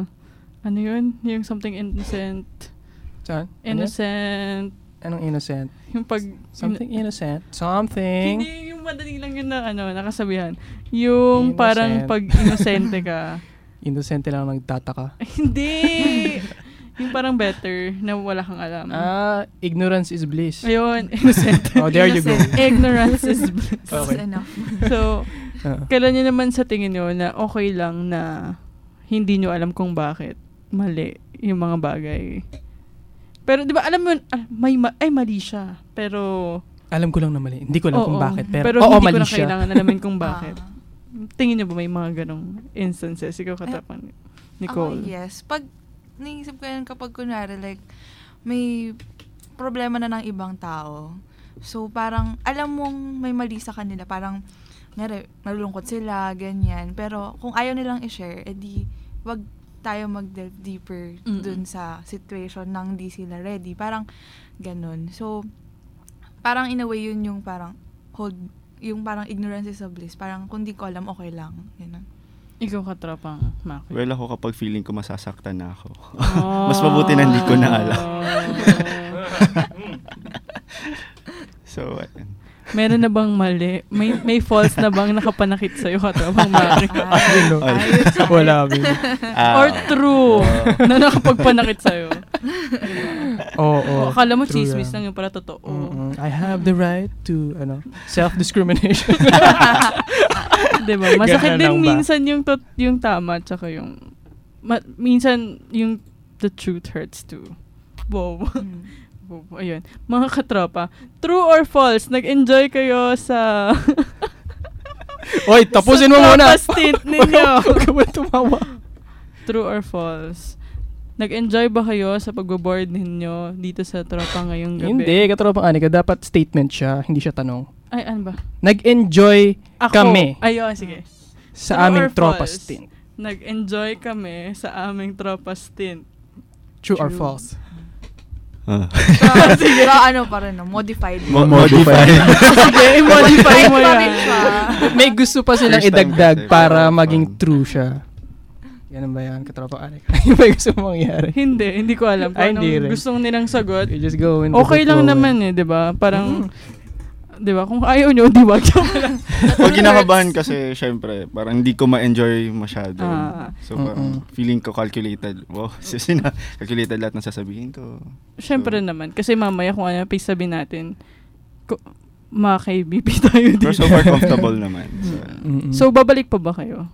ano yun? Yung something innocent.
Saan?
Innocent.
Anong innocent?
Yung pag...
Something innocent. Something.
Hindi, yung madali lang yun na nakasabihan. Yung innocent. Parang pag inosente ka.
Inosente lang nagtataka.
Hindi! Yung parang better na wala kang alam.
Ignorance is bliss.
Ayun, innocent.
Oh, there you go.
Ignorance is bliss.
Okay.
Enough.
So, kailan nyo naman sa tingin nyo na okay lang na hindi nyo alam kung bakit mali yung mga bagay? Pero di ba alam mo mali siya. Pero
alam ko lang na mali. Hindi ko alam kung bakit. Pero
hindi
mali
ko na
siya.
kailangan alamin kung bakit. Tingin niyo ba may mga ganong instances? Ikaw Katrapan, Nicole.
Yes. Pag naisip ko yan kapag kunwari like may problema na ng ibang tao. So parang alam mong may mali sa kanila. Parang nalulungkot sila, ganyan. Pero kung ayaw nilang i-share, edi wag tayo mag-delve deeper dun sa situation nang di sila ready. Parang ganun. So, parang in a way yun yung parang yung parang ignorance is a bliss. Parang kung di ko alam, okay lang. Ganun.
Ikaw Katropang Maki.
Well, ako kapag feeling ko masasaktan na ako. Mas mabuti na hindi ko na alam. So,
meron na bang mali? May false na bang nakapanakit sa'yo Katropang Maki?
Wala.
Or true na nakapagpanakit sa'yo?
Oo.
Akala mo chismis lang yung pala totoo.
I have the right to self-discrimination.
Diba? Masakit din minsan yung tama tsaka yung minsan yung the truth hurts too. Wow. Ayun. Mga katropa, true or false, nag-enjoy kayo sa
Oy, tapusin mo muna.
Sa stint ninyo.
Huwag tumawa.
True or false? Nag-enjoy ba kayo sa pagbo-board ninyo dito sa tropa ngayong gabi?
Hindi, Katropang Anika, dapat statement siya, hindi siya tanong.
Ay, ano ba?
Nag-enjoy kami.
Ayun, sige.
Sa aming tropa stint.
Nag-enjoy kami sa aming tropa stint.
True or false?
Sige, pa rin, modified.
Sige, i-modify mo yan.
May gusto pa silang idagdag para maging true siya. Ganun ba yan, Katropa Anik? May gusto mong mangyari?
Hindi ko alam. Anong gustong nilang sagot.
You just go
okay lang naman di ba? Parang, di ba? Kung ayaw nyo, di ba?
Pag ginakabahan kasi, syempre, parang hindi ko ma-enjoy masyado. So, parang feeling ko calculated. Wow, calculated lahat ng sasabihin ko.
Syempre naman. Kasi mamaya kung ano pa sabihin natin, maka-KBP tayo dito.
Pero so far comfortable naman.
So, babalik pa ba kayo?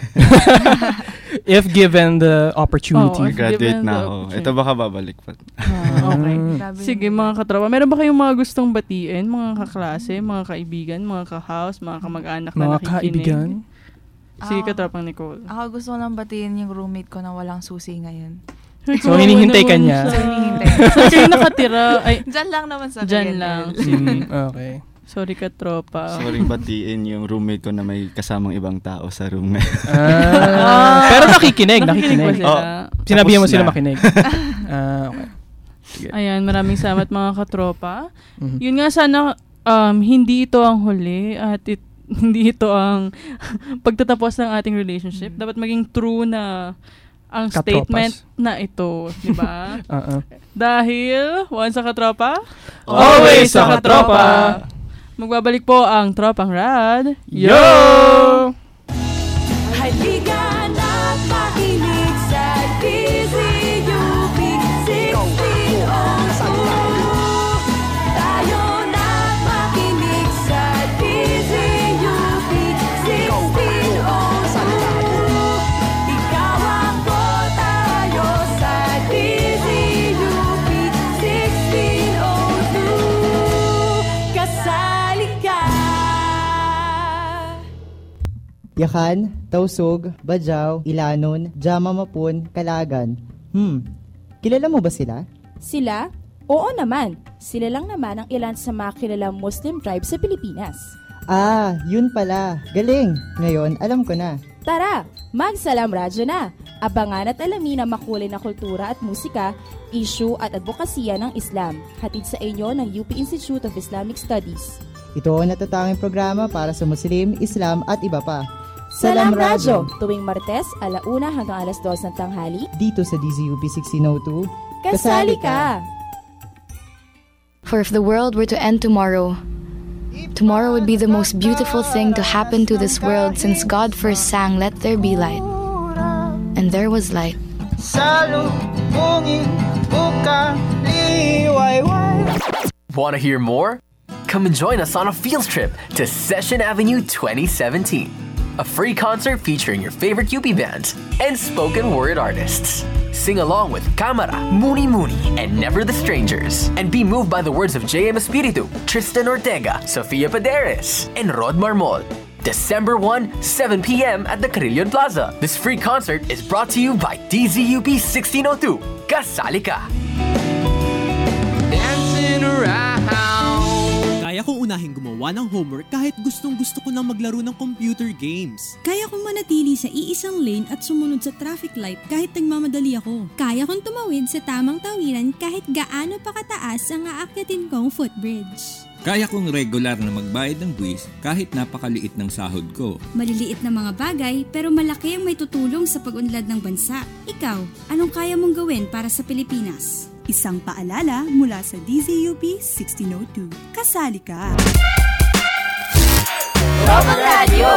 If given the opportunity.
Graduate na ako. Ito baka babalik pa.
Okay. Sige mga katropa, meron ba kayong mga gustong batiin? Mga kaklase, mga kaibigan, mga ka-house, mga kamag-anak na nakikinig? Mga kaibigan? Sige Katropang Nicole.
Ako gusto ko lang batiin yung roommate ko na walang susi ngayon.
So, hinihintay ka niya?
Saan kayo nakatira?
Diyan lang naman sa
Diyan lang.
Okay.
Sorry ka, tropa.
Sorry batiin yung roommate ko na may kasamang ibang tao sa room ngayon.
Pero nakikinig.
ba sila?
Sinabihan mo
Tapos
sila
na.
makinig. Okay. Sige.
Ayan, maraming salamat mga katropa. Yun nga, sana hindi ito ang huli at hindi ito ang pagtatapos ng ating relationship. Dapat maging true na ang statement na ito, di ba? Dahil, once sa katropa,
always sa katropa.
Magbabalik po ang Tropang Rad.
Yo!
Halika na't makinig sa DZUP 1602. Tayo na't makinig sa DZUP 1602. Ikaw ako, tayo sa DZUP 1602. Kasali ka.
Yakan, Tausog, Bajaw, Ilanon, Jamamapun, Kalagan. Kilala mo ba sila?
Sila? Oo naman. Sila lang naman ang ilan sa mga kilalang Muslim tribes sa Pilipinas.
Ah, yun pala. Galing. Ngayon, alam ko na.
Tara, magsalam radyo na. Abangan at alamin ang makulay na kultura at musika, issue at advokasya ng Islam. Hatid sa inyo ng UP Institute of Islamic Studies.
Ito ang natatanging programa para sa Muslim, Islam at iba pa.
Salam Radyo, tuwing Martes, 1:00 hanggang 2:00 ng tanghali.
Dito sa DZUP 1602.
Kasali ka!
For if the world were to end tomorrow, tomorrow would be the most beautiful thing to happen to this world since God first sang, "Let there be light." And there was light.
Want to hear more? Come and join us on a field trip to Session Avenue 2017. A free concert featuring your favorite UP bands and spoken word artists. Sing along with Camara, Mooney Mooney, and Never the Strangers. And be moved by the words of JM Espiritu, Tristan Ortega, Sofia Paderes, and Rod Marmol. December 1, 7 p.m. at the Carillon Plaza. This free concert is brought to you by DZUP 1602. Kasali ka!
Dancing around. Kaya kong unahing gumawa ng homework kahit gustong-gusto ko nang maglaro ng computer games.
Kaya kong manatili sa iisang lane at sumunod sa traffic light kahit nagmamadali ako. Kaya kong tumawid sa tamang tawiran kahit gaano pa kataas ang aakyatin kong footbridge.
Kaya kong regular na magbayad ng buwis kahit napakaliit ng sahod ko.
Maliliit na mga bagay pero malaki ang may tutulong sa pag-unlad ng bansa. Ikaw, anong kaya mong gawin para sa Pilipinas?
Isang paalala mula sa DZUP 1602. Kasali ka!
Tropang Radyo!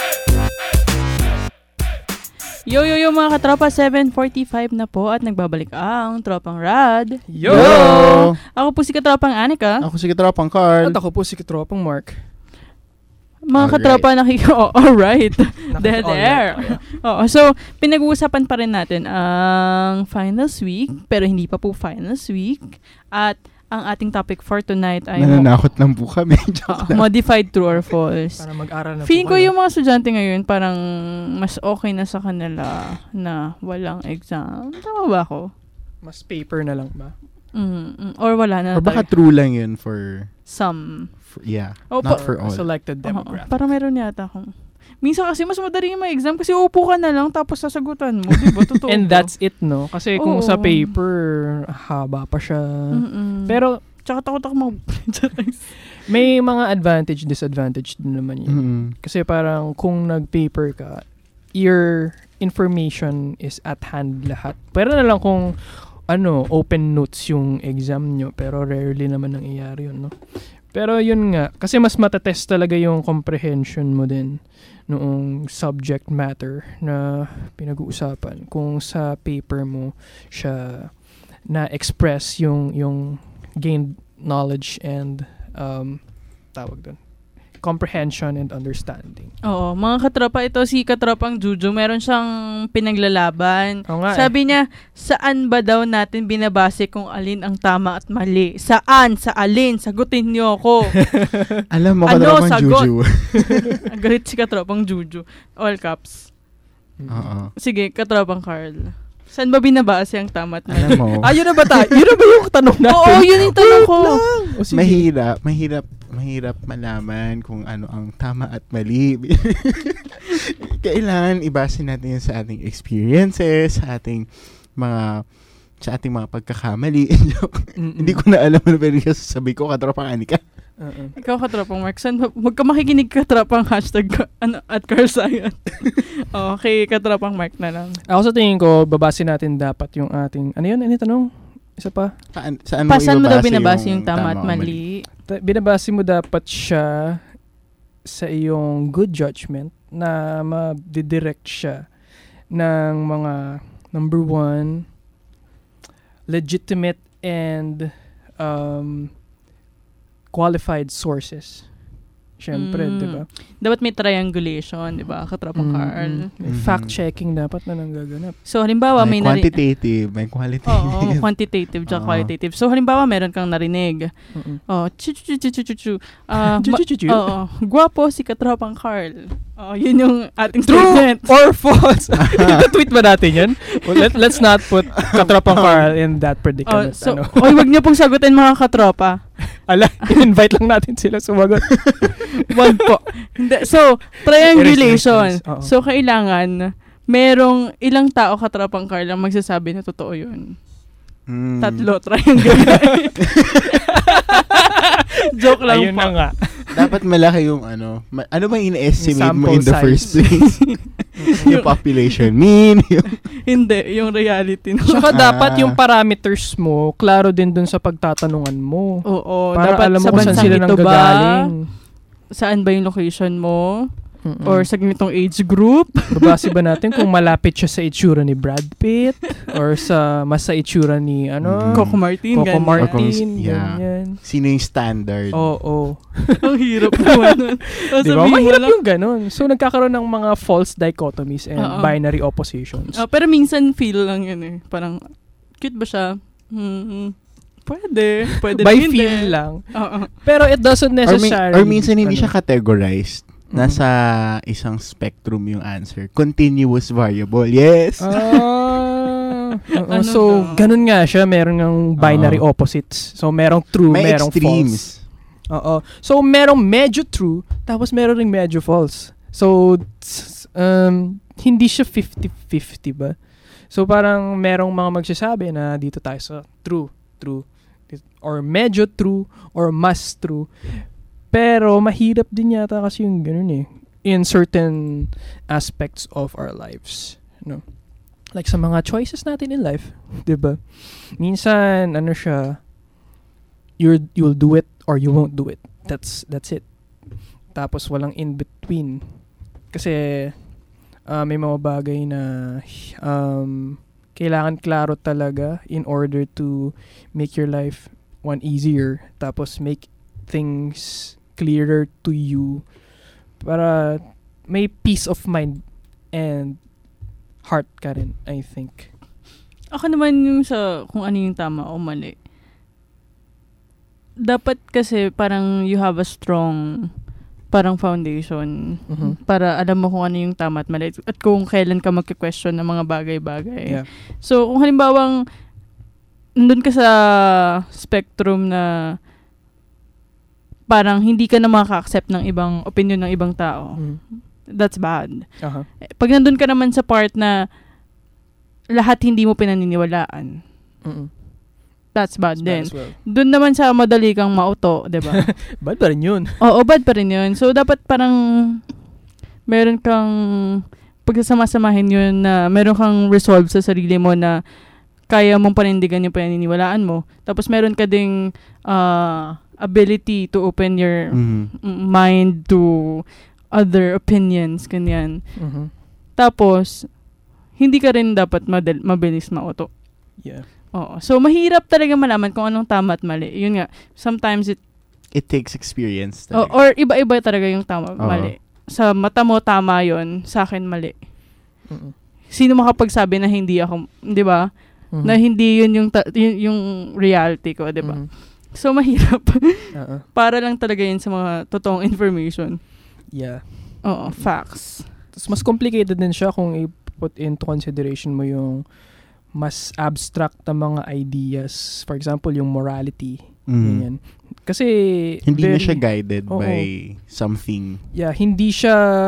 Yo mga katropa, 7:45 na po at nagbabalik ang Tropang Rad.
Yo!
Ako po si Katropang Anika.
Ako si Katropang Carl.
At ako po si Katropang Mark.
Mga katropa, alright. Dead air. So, pinag-uusapan pa rin natin ang finals week, pero hindi pa po finals week. At ang ating topic for tonight ay
nananakot lang po kami.
Modified true or false.
Para mag-aral na
Feeling
po
ko yung mga estudyante ngayon, parang mas okay na sa kanila na walang exam. Tama ba ako?
Mas paper na lang ba?
Or wala na.
Or baka true lang yun for
some.
Yeah. Not for all.
Selected demographic.
Parang meron yata akong. Minsan kasi mas madali yung mga exam kasi uupo ka na lang tapos sasagutan mo. Diba? Totoo.
And that's it, no? Kasi kung sa paper, haba pa siya. Pero,
tsaka takot ako
may mga advantage, disadvantage din naman yun. Kasi parang kung nag-paper ka, your information is at hand lahat. Pero na lang kung open notes yung exam nyo, pero rarely naman nangyayari yun, no? Pero yun nga, kasi mas matatest talaga yung comprehension mo din noong subject matter na pinag-uusapan. Kung sa paper mo siya na-express yung gained knowledge and tawag doon, comprehension and understanding.
Oo, mga katropa, ito si Katropang Juju, meron siyang pinaglalaban. Sabi niya, saan ba daw natin binabase kung alin ang tama at mali? Saan? Sa alin? Sagutin niyo ako.
Alam mo, Katropang Juju.
Ang galit si Katropang Juju. All caps. Sige, Katropang Carl. Saan ba binabase ang tama at mali?
Yun na ba tayo? Yun na ba yung tanong natin?
Oo, yun yung tanong ko.
Mahirap mahirap malaman kung ano ang tama at mali. Kailangan ibasin natin yun sa ating experiences, sa ating mga pagkakamali. Hindi ko na alam ano pero sabi ko, katropang Anika.
Ikaw, katropang Mark, huwag ka makikinig katropang hashtag at Carsayan. Okay, katropang Mark na lang.
Ako sa tingin ko, babase natin dapat yung ating, ano yun? Ano yung tanong? Isa pa?
Saan mo daw binabase yung tama at mali?
Binabase mo dapat siya sa iyong good judgment na ma-direct siya ng mga, number 1, legitimate and qualified sources. Siyempre, di ba?
Dapat may triangulation, di ba? Katropang Carl.
May fact-checking dapat na nanggaganap.
So, halimbawa,
may quantitative, may qualitative.
Oo, quantitative tsaka qualitative. So, halimbawa, meron kang narinig. Guwapo si Katropang Carl. Yun yung ating statement.
True or false? Tweet ba natin yan? Well, let's not put Katropang Carl in that predicament.
Wag niyo pong sagutin mga katropa.
Ala, invite lang natin sila sumagot.
Wag po. So, triangulation. So, kailangan merong ilang tao katropang Carl ang magsasabi na totoo yun. 3, triangulation. Joke lang.
Ayun
po.
na nga.
Dapat malaki yung ano ba in-estimate mo in the first place? Yung population mean.
Hindi, yung reality. No?
Tsaka dapat yung parameters mo, klaro din dun sa pagtatanungan mo.
Oo.
Para
dapat
alam mo
sa
kung saan sila nang gagaling.
Saan ba yung location mo? Or sa ganitong age group?
Babase ba natin kung malapit siya sa itsura ni Brad Pitt? Or mas sa itsura ni
Coco Martin.
Ganyan.
Sino yung standard?
Oo.
Ang hirap naman.
Diba? Mahirap yung ganun. So, nagkakaroon ng mga false dichotomies and binary oppositions.
Pero minsan feel lang yun eh. Parang, cute ba siya? Pwede
by feel lang. Pero it doesn't necessarily.
Or minsan hindi siya categorized. Nasa isang spectrum yung answer. Continuous variable. Yes.
So, ganun nga siya. Meron ng binary opposites. So, merong true, merong
extremes.
False. So, merong medyo true, tapos meron ring medyo false. So, hindi siya 50-50 ba? So, parang merong mga magsasabi na dito tayo sa true, or medyo true, or mas true. Pero, mahirap din yata kasi yung ganun eh. In certain aspects of our lives. No? Like sa mga choices natin in life. Diba? Minsan, you'll do it or you won't do it. That's it. Tapos, walang in-between. Kasi, may mga bagay na kailangan klaro talaga in order to make your life easier. Tapos, make things clearer to you para may peace of mind and heart ka rin, I think.
Ako naman yung sa kung ano yung tama o mali. Dapat kasi parang you have a strong parang foundation para alam mo kung ano yung tama at mali at kung kailan ka magke-question ng mga bagay-bagay.
Yeah.
So, kung halimbawang nandun ka sa spectrum na parang hindi ka na makaka-accept ng ibang opinion ng ibang tao. That's bad. Pag nandun ka naman sa part na lahat hindi mo pinaniniwalaan, that's bad din. Well. Doon naman sa madali kang mauto, di ba?
Bad pa rin yun.
Oo, bad pa rin yun. So, dapat parang meron kang pagsasama-samahin yun na meron kang resolve sa sarili mo na kaya mong panindigan yung paniniwalaan mo. Tapos meron ka ding ability to open your mind to other opinions, ganyan. Tapos, hindi ka rin dapat mabilis mauto.
Yeah.
Oo. So, mahirap talaga malaman kung anong tama at mali. Yun nga, sometimes
it takes experience.
Or iba-iba talaga yung tama at mali. Sa mata mo, tama yun. Sa akin, mali. Sino makapagsabi na hindi ako, di ba? Na hindi yun yung reality ko, di ba? So, mahirap. Para lang talaga yun sa mga totoong information.
Yeah.
Oo, facts.
Tapos mas complicated din siya kung i-put into consideration mo yung mas abstract na mga ideas. For example, yung morality. Ganyan. Kasi
hindi na siya guided by something.
Yeah, hindi siya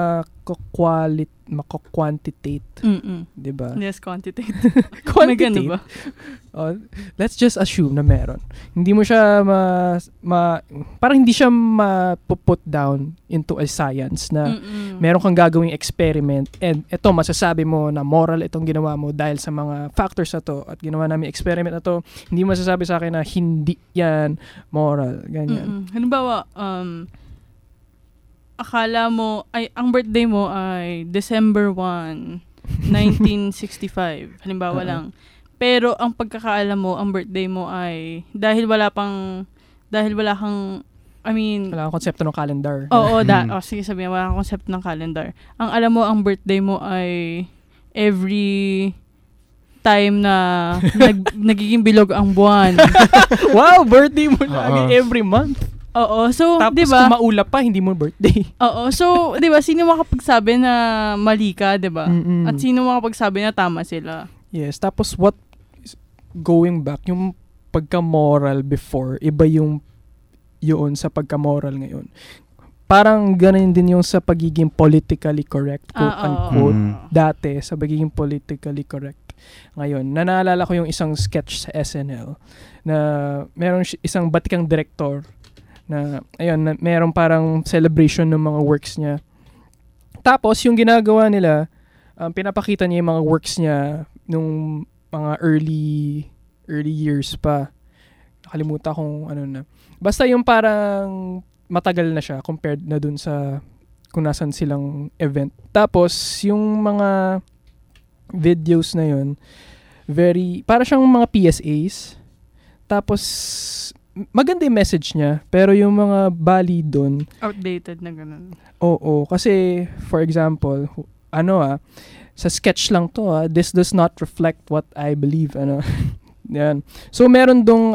mako-quantitate. 'Di ba?
Yes, quantitate.
Quantitate.
Ba?
Let's just assume na meron. Hindi mo siya parang hindi siya ma-put down into a science na meron kang gagawing experiment and ito masasabi mo na moral itong ginawa mo dahil sa mga factors na to at ginawa namin experiment na to. Hindi masasabi sa akin na hindi yan moral. Ganyan.
Halimbawa, akala mo, ang birthday mo ay December 1, 1965. Halimbawa lang. Pero ang pagkakaalam mo, ang birthday mo ay dahil wala kang, wala kang
konsepto ng calendar.
Oo, sige sabihin, wala kang konsepto ng calendar. Ang alam mo, ang birthday mo ay every time na nagiging bilog ang buwan.
Wow, birthday mo lagi every month.
Oo, so,
tapos
diba,
kung maulap pa, hindi mo birthday.
Oo, so, di ba, sino makapagsabi na mali ka, di ba? At sino makapagsabi na tama sila?
Yes, tapos going back, yung pagka-moral before, iba yung yun sa pagka-moral ngayon. Parang ganun din yung sa pagiging politically correct, quote-unquote, dati, sa pagiging politically correct. Ngayon, naalala ko yung isang sketch sa SNL na meron isang batikang director na meron parang celebration ng mga works niya. Tapos yung ginagawa nila, pinapakita niya yung mga works niya nung mga early years pa. Nakalimutan kung ano na. Basta yung parang matagal na siya compared na dun sa kung nasan silang event. Tapos yung mga videos na yun, para siyang mga PSAs. Tapos maganda yung message niya, pero yung mga bali doon
outdated na ganun.
Oo, kasi for example, sa sketch lang to this does not reflect what I believe, Yan. So meron dong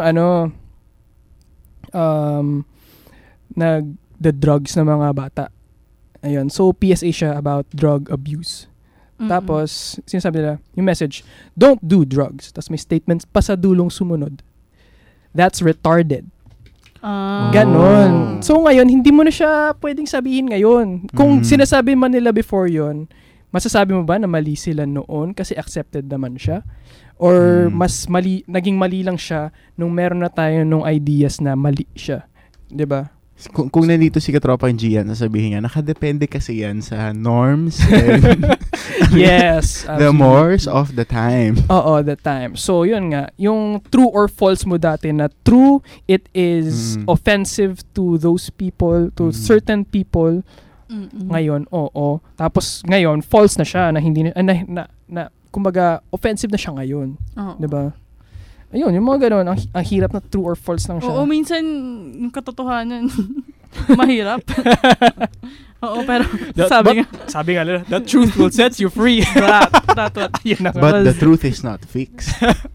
the drugs na mga bata. Ayun. So PSA siya about drug abuse. Tapos sinasabi nila, yung message, don't do drugs. Tapos may statements pa sa dulong sumunod. That's retarded. Ganon. So ngayon, hindi mo na siya pwedeng sabihin ngayon. Kung sinasabi man nila before yon, masasabi mo ba na mali sila noon kasi accepted naman siya? Or naging mali lang siya nung meron na tayo nung ideas na mali siya? 'Di ba?
Kung nandito si Katropang Gian, sasabihin niya, nakadepende kasi yan sa norms and
yes,
the mores of the time.
Oo, the time. So, yun nga. Yung true or false mo dati na true, it is offensive to those people, to certain people. Ngayon, oo. Tapos, ngayon, false na siya na hindi na kumbaga, offensive na siya ngayon. Diba? Ayun, yung mga gano'n, ang hirap na true or false lang siya.
Oo, minsan, yung katotohanan, mahirap. Oo, pero
sabi nga nila, the truth will set you free.
But the truth is not fixed.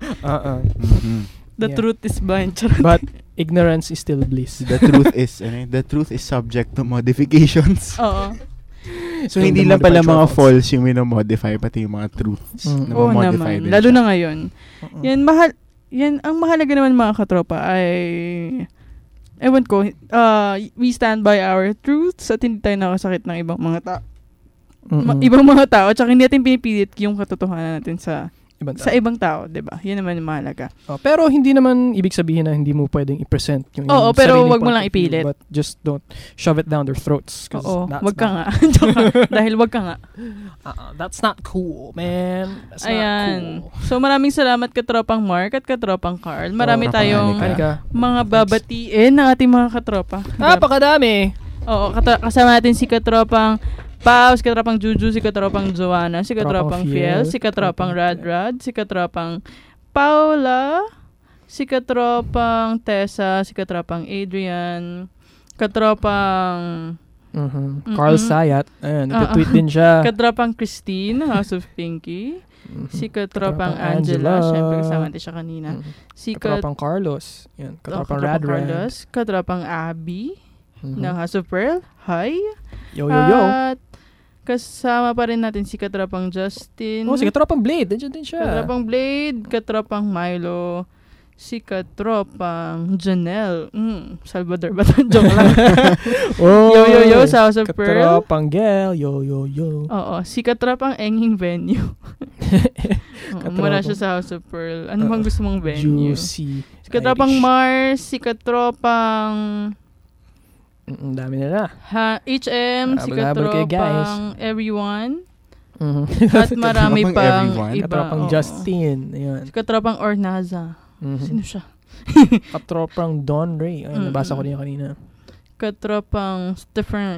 The truth is blind.
But ignorance is still bliss.
The truth is subject to modifications.
Oo.
So, hindi lang pala mga false yung minomodify, pati yung mga truths na modify din.
Lalo na ngayon. Yan, ang mahalaga naman mga katropa ay, ewan ko, we stand by our truths at hindi tayo nakasakit ng ibang mga tao. Ibang mga tao, tsaka hindi natin pinipilit yung katotohanan natin sa ibang tao, diba? Yan naman yung mahalaga.
Pero hindi naman ibig sabihin na hindi mo pwedeng i-present yung
pero wag mo lang ipilit.
But just don't shove it down their throats.
Oo, wag ka nga. Dahil wag ka nga.
That's not cool, man. That's not cool.
So maraming salamat Katropang Mark at Katropang Carl. Marami tayong mga babatiin ng ating mga katropa.
Napakadami.
Oo, kasama natin si Katropang Pao, si Katropang Juju, si Katropang Joanna, si Katropang Fiel, si Katropang Rad, si Katropang Paula, si Katropang Tessa, si Katropang Adrian, Katropang
Carl Sayat. Ayun, nag-tweet din siya.
Katropang Christine, House of Pinky. Si Katropang Angela, syempre kasama natin siya kanina. Si
Katropang Carlos. Yan, Katropang
Carlos. Katropang Abby, ng House of Pearl. Hi.
Yo.
At kasama pa rin natin si Katropang Justin.
Si Katropang Blade. Nandiyan din siya.
Katropang Blade, Katropang Milo, si katropang Janelle. Salvador ba ito? Joke lang. Yo sa House of Pearl.
Katropang Gel. Yo.
Oo, si katropang Enging Venue. Mula siya sa House of Pearl. Ano bang gusto mong venue?
Juicy.
Si katropang Mars, si katropang
dami nila.
HM, si katropang Everyone.
Mm-hmm.
At marami pang iba.
Katropang Justin. Ayan.
Si katropang Ornaza. Sino siya?
Katropang Don Ray. Ay, nabasa ko niya kanina.
Katropang Stephen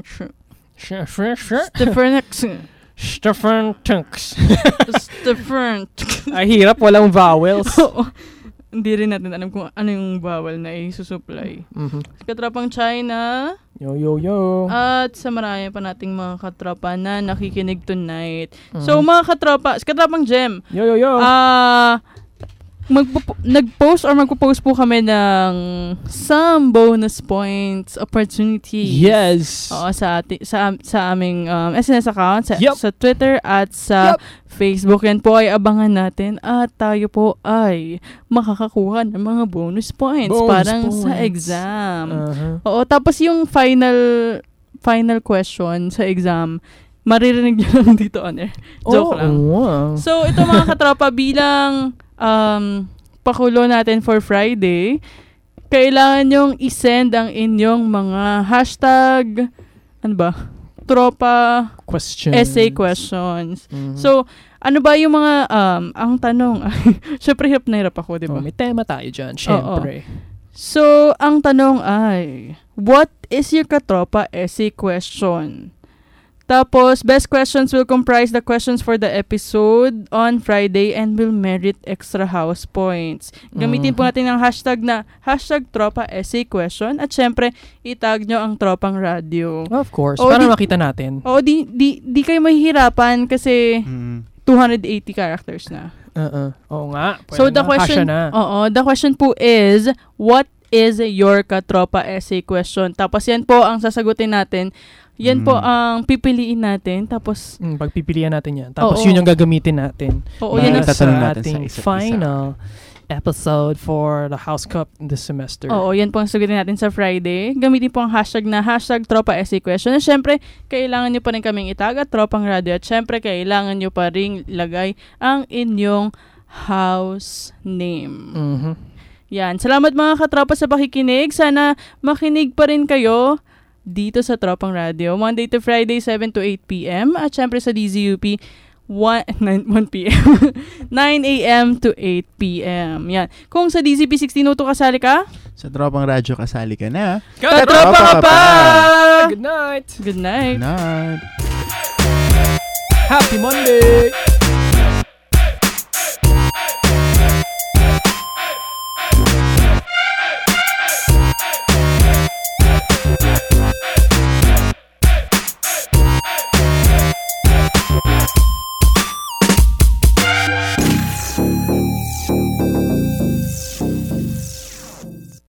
Ay, hirap. Walang vowels.
Hindi rin natin alam kung ano yung vowel na isusupply. Si katropang China.
Yo.
At sa marami pa nating mga katropa na nakikinig tonight. So, mga katropa, si katropang Jem.
Yo.
Nag-post or magpo-post po kami ng some bonus points opportunities.
Yes.
Oo, sa aming SNS account, sa Twitter at sa Facebook. Yan po ay abangan natin at tayo po ay makakakuha ng mga bonus points sa exam. Oo, tapos yung final question sa exam, maririnig nyo lang dito on air. Joke lang.
Wow.
So, ito mga katropa, bilang pakulo natin for Friday, kailangan nyong isend ang inyong mga hashtag, tropa essay questions. So, ano ba yung mga, ang tanong, syempre hirap na hirap ako, diba?
May tema tayo dyan, syempre.
So, ang tanong ay, what is your katropa essay question? Tapos, best questions will comprise the questions for the episode on Friday and will merit extra house points. Gamitin po natin ang hashtag na #tropa essay question at syempre, itag nyo ang Tropang Radio.
Of course, para makita natin.
Di kayo mahihirapan kasi 280 characters na.
Oo nga.
So, the question po is, what is your katropa essay question? Tapos, yan po ang sasagutin natin. Yan po ang pipiliin natin. Tapos,
pagpipilian natin yan. Tapos, yun yung gagamitin natin.
Yan
ang sa ating final episode for the House Cup this semester.
Yan po ang sagutin natin sa Friday. Gamitin po ang hashtag na #tropa essay question. At syempre, kailangan nyo pa rin kaming itag at Tropang Radio. At syempre, kailangan nyo pa rin lagay ang inyong house name. Yan. Salamat mga katropa sa pakikinig. Sana makinig pa rin kayo dito sa Tropang Radio. Monday to Friday, 7 to 8 p.m. At syempre sa DZUP, 1 p.m. 9 a.m. to 8 p.m. Yan. Kung sa DZP 1602 kasali ka,
sa Tropang Radio kasali ka na.
Katropa ka pa!
Good night!
Good night!
Good night!
Happy Monday!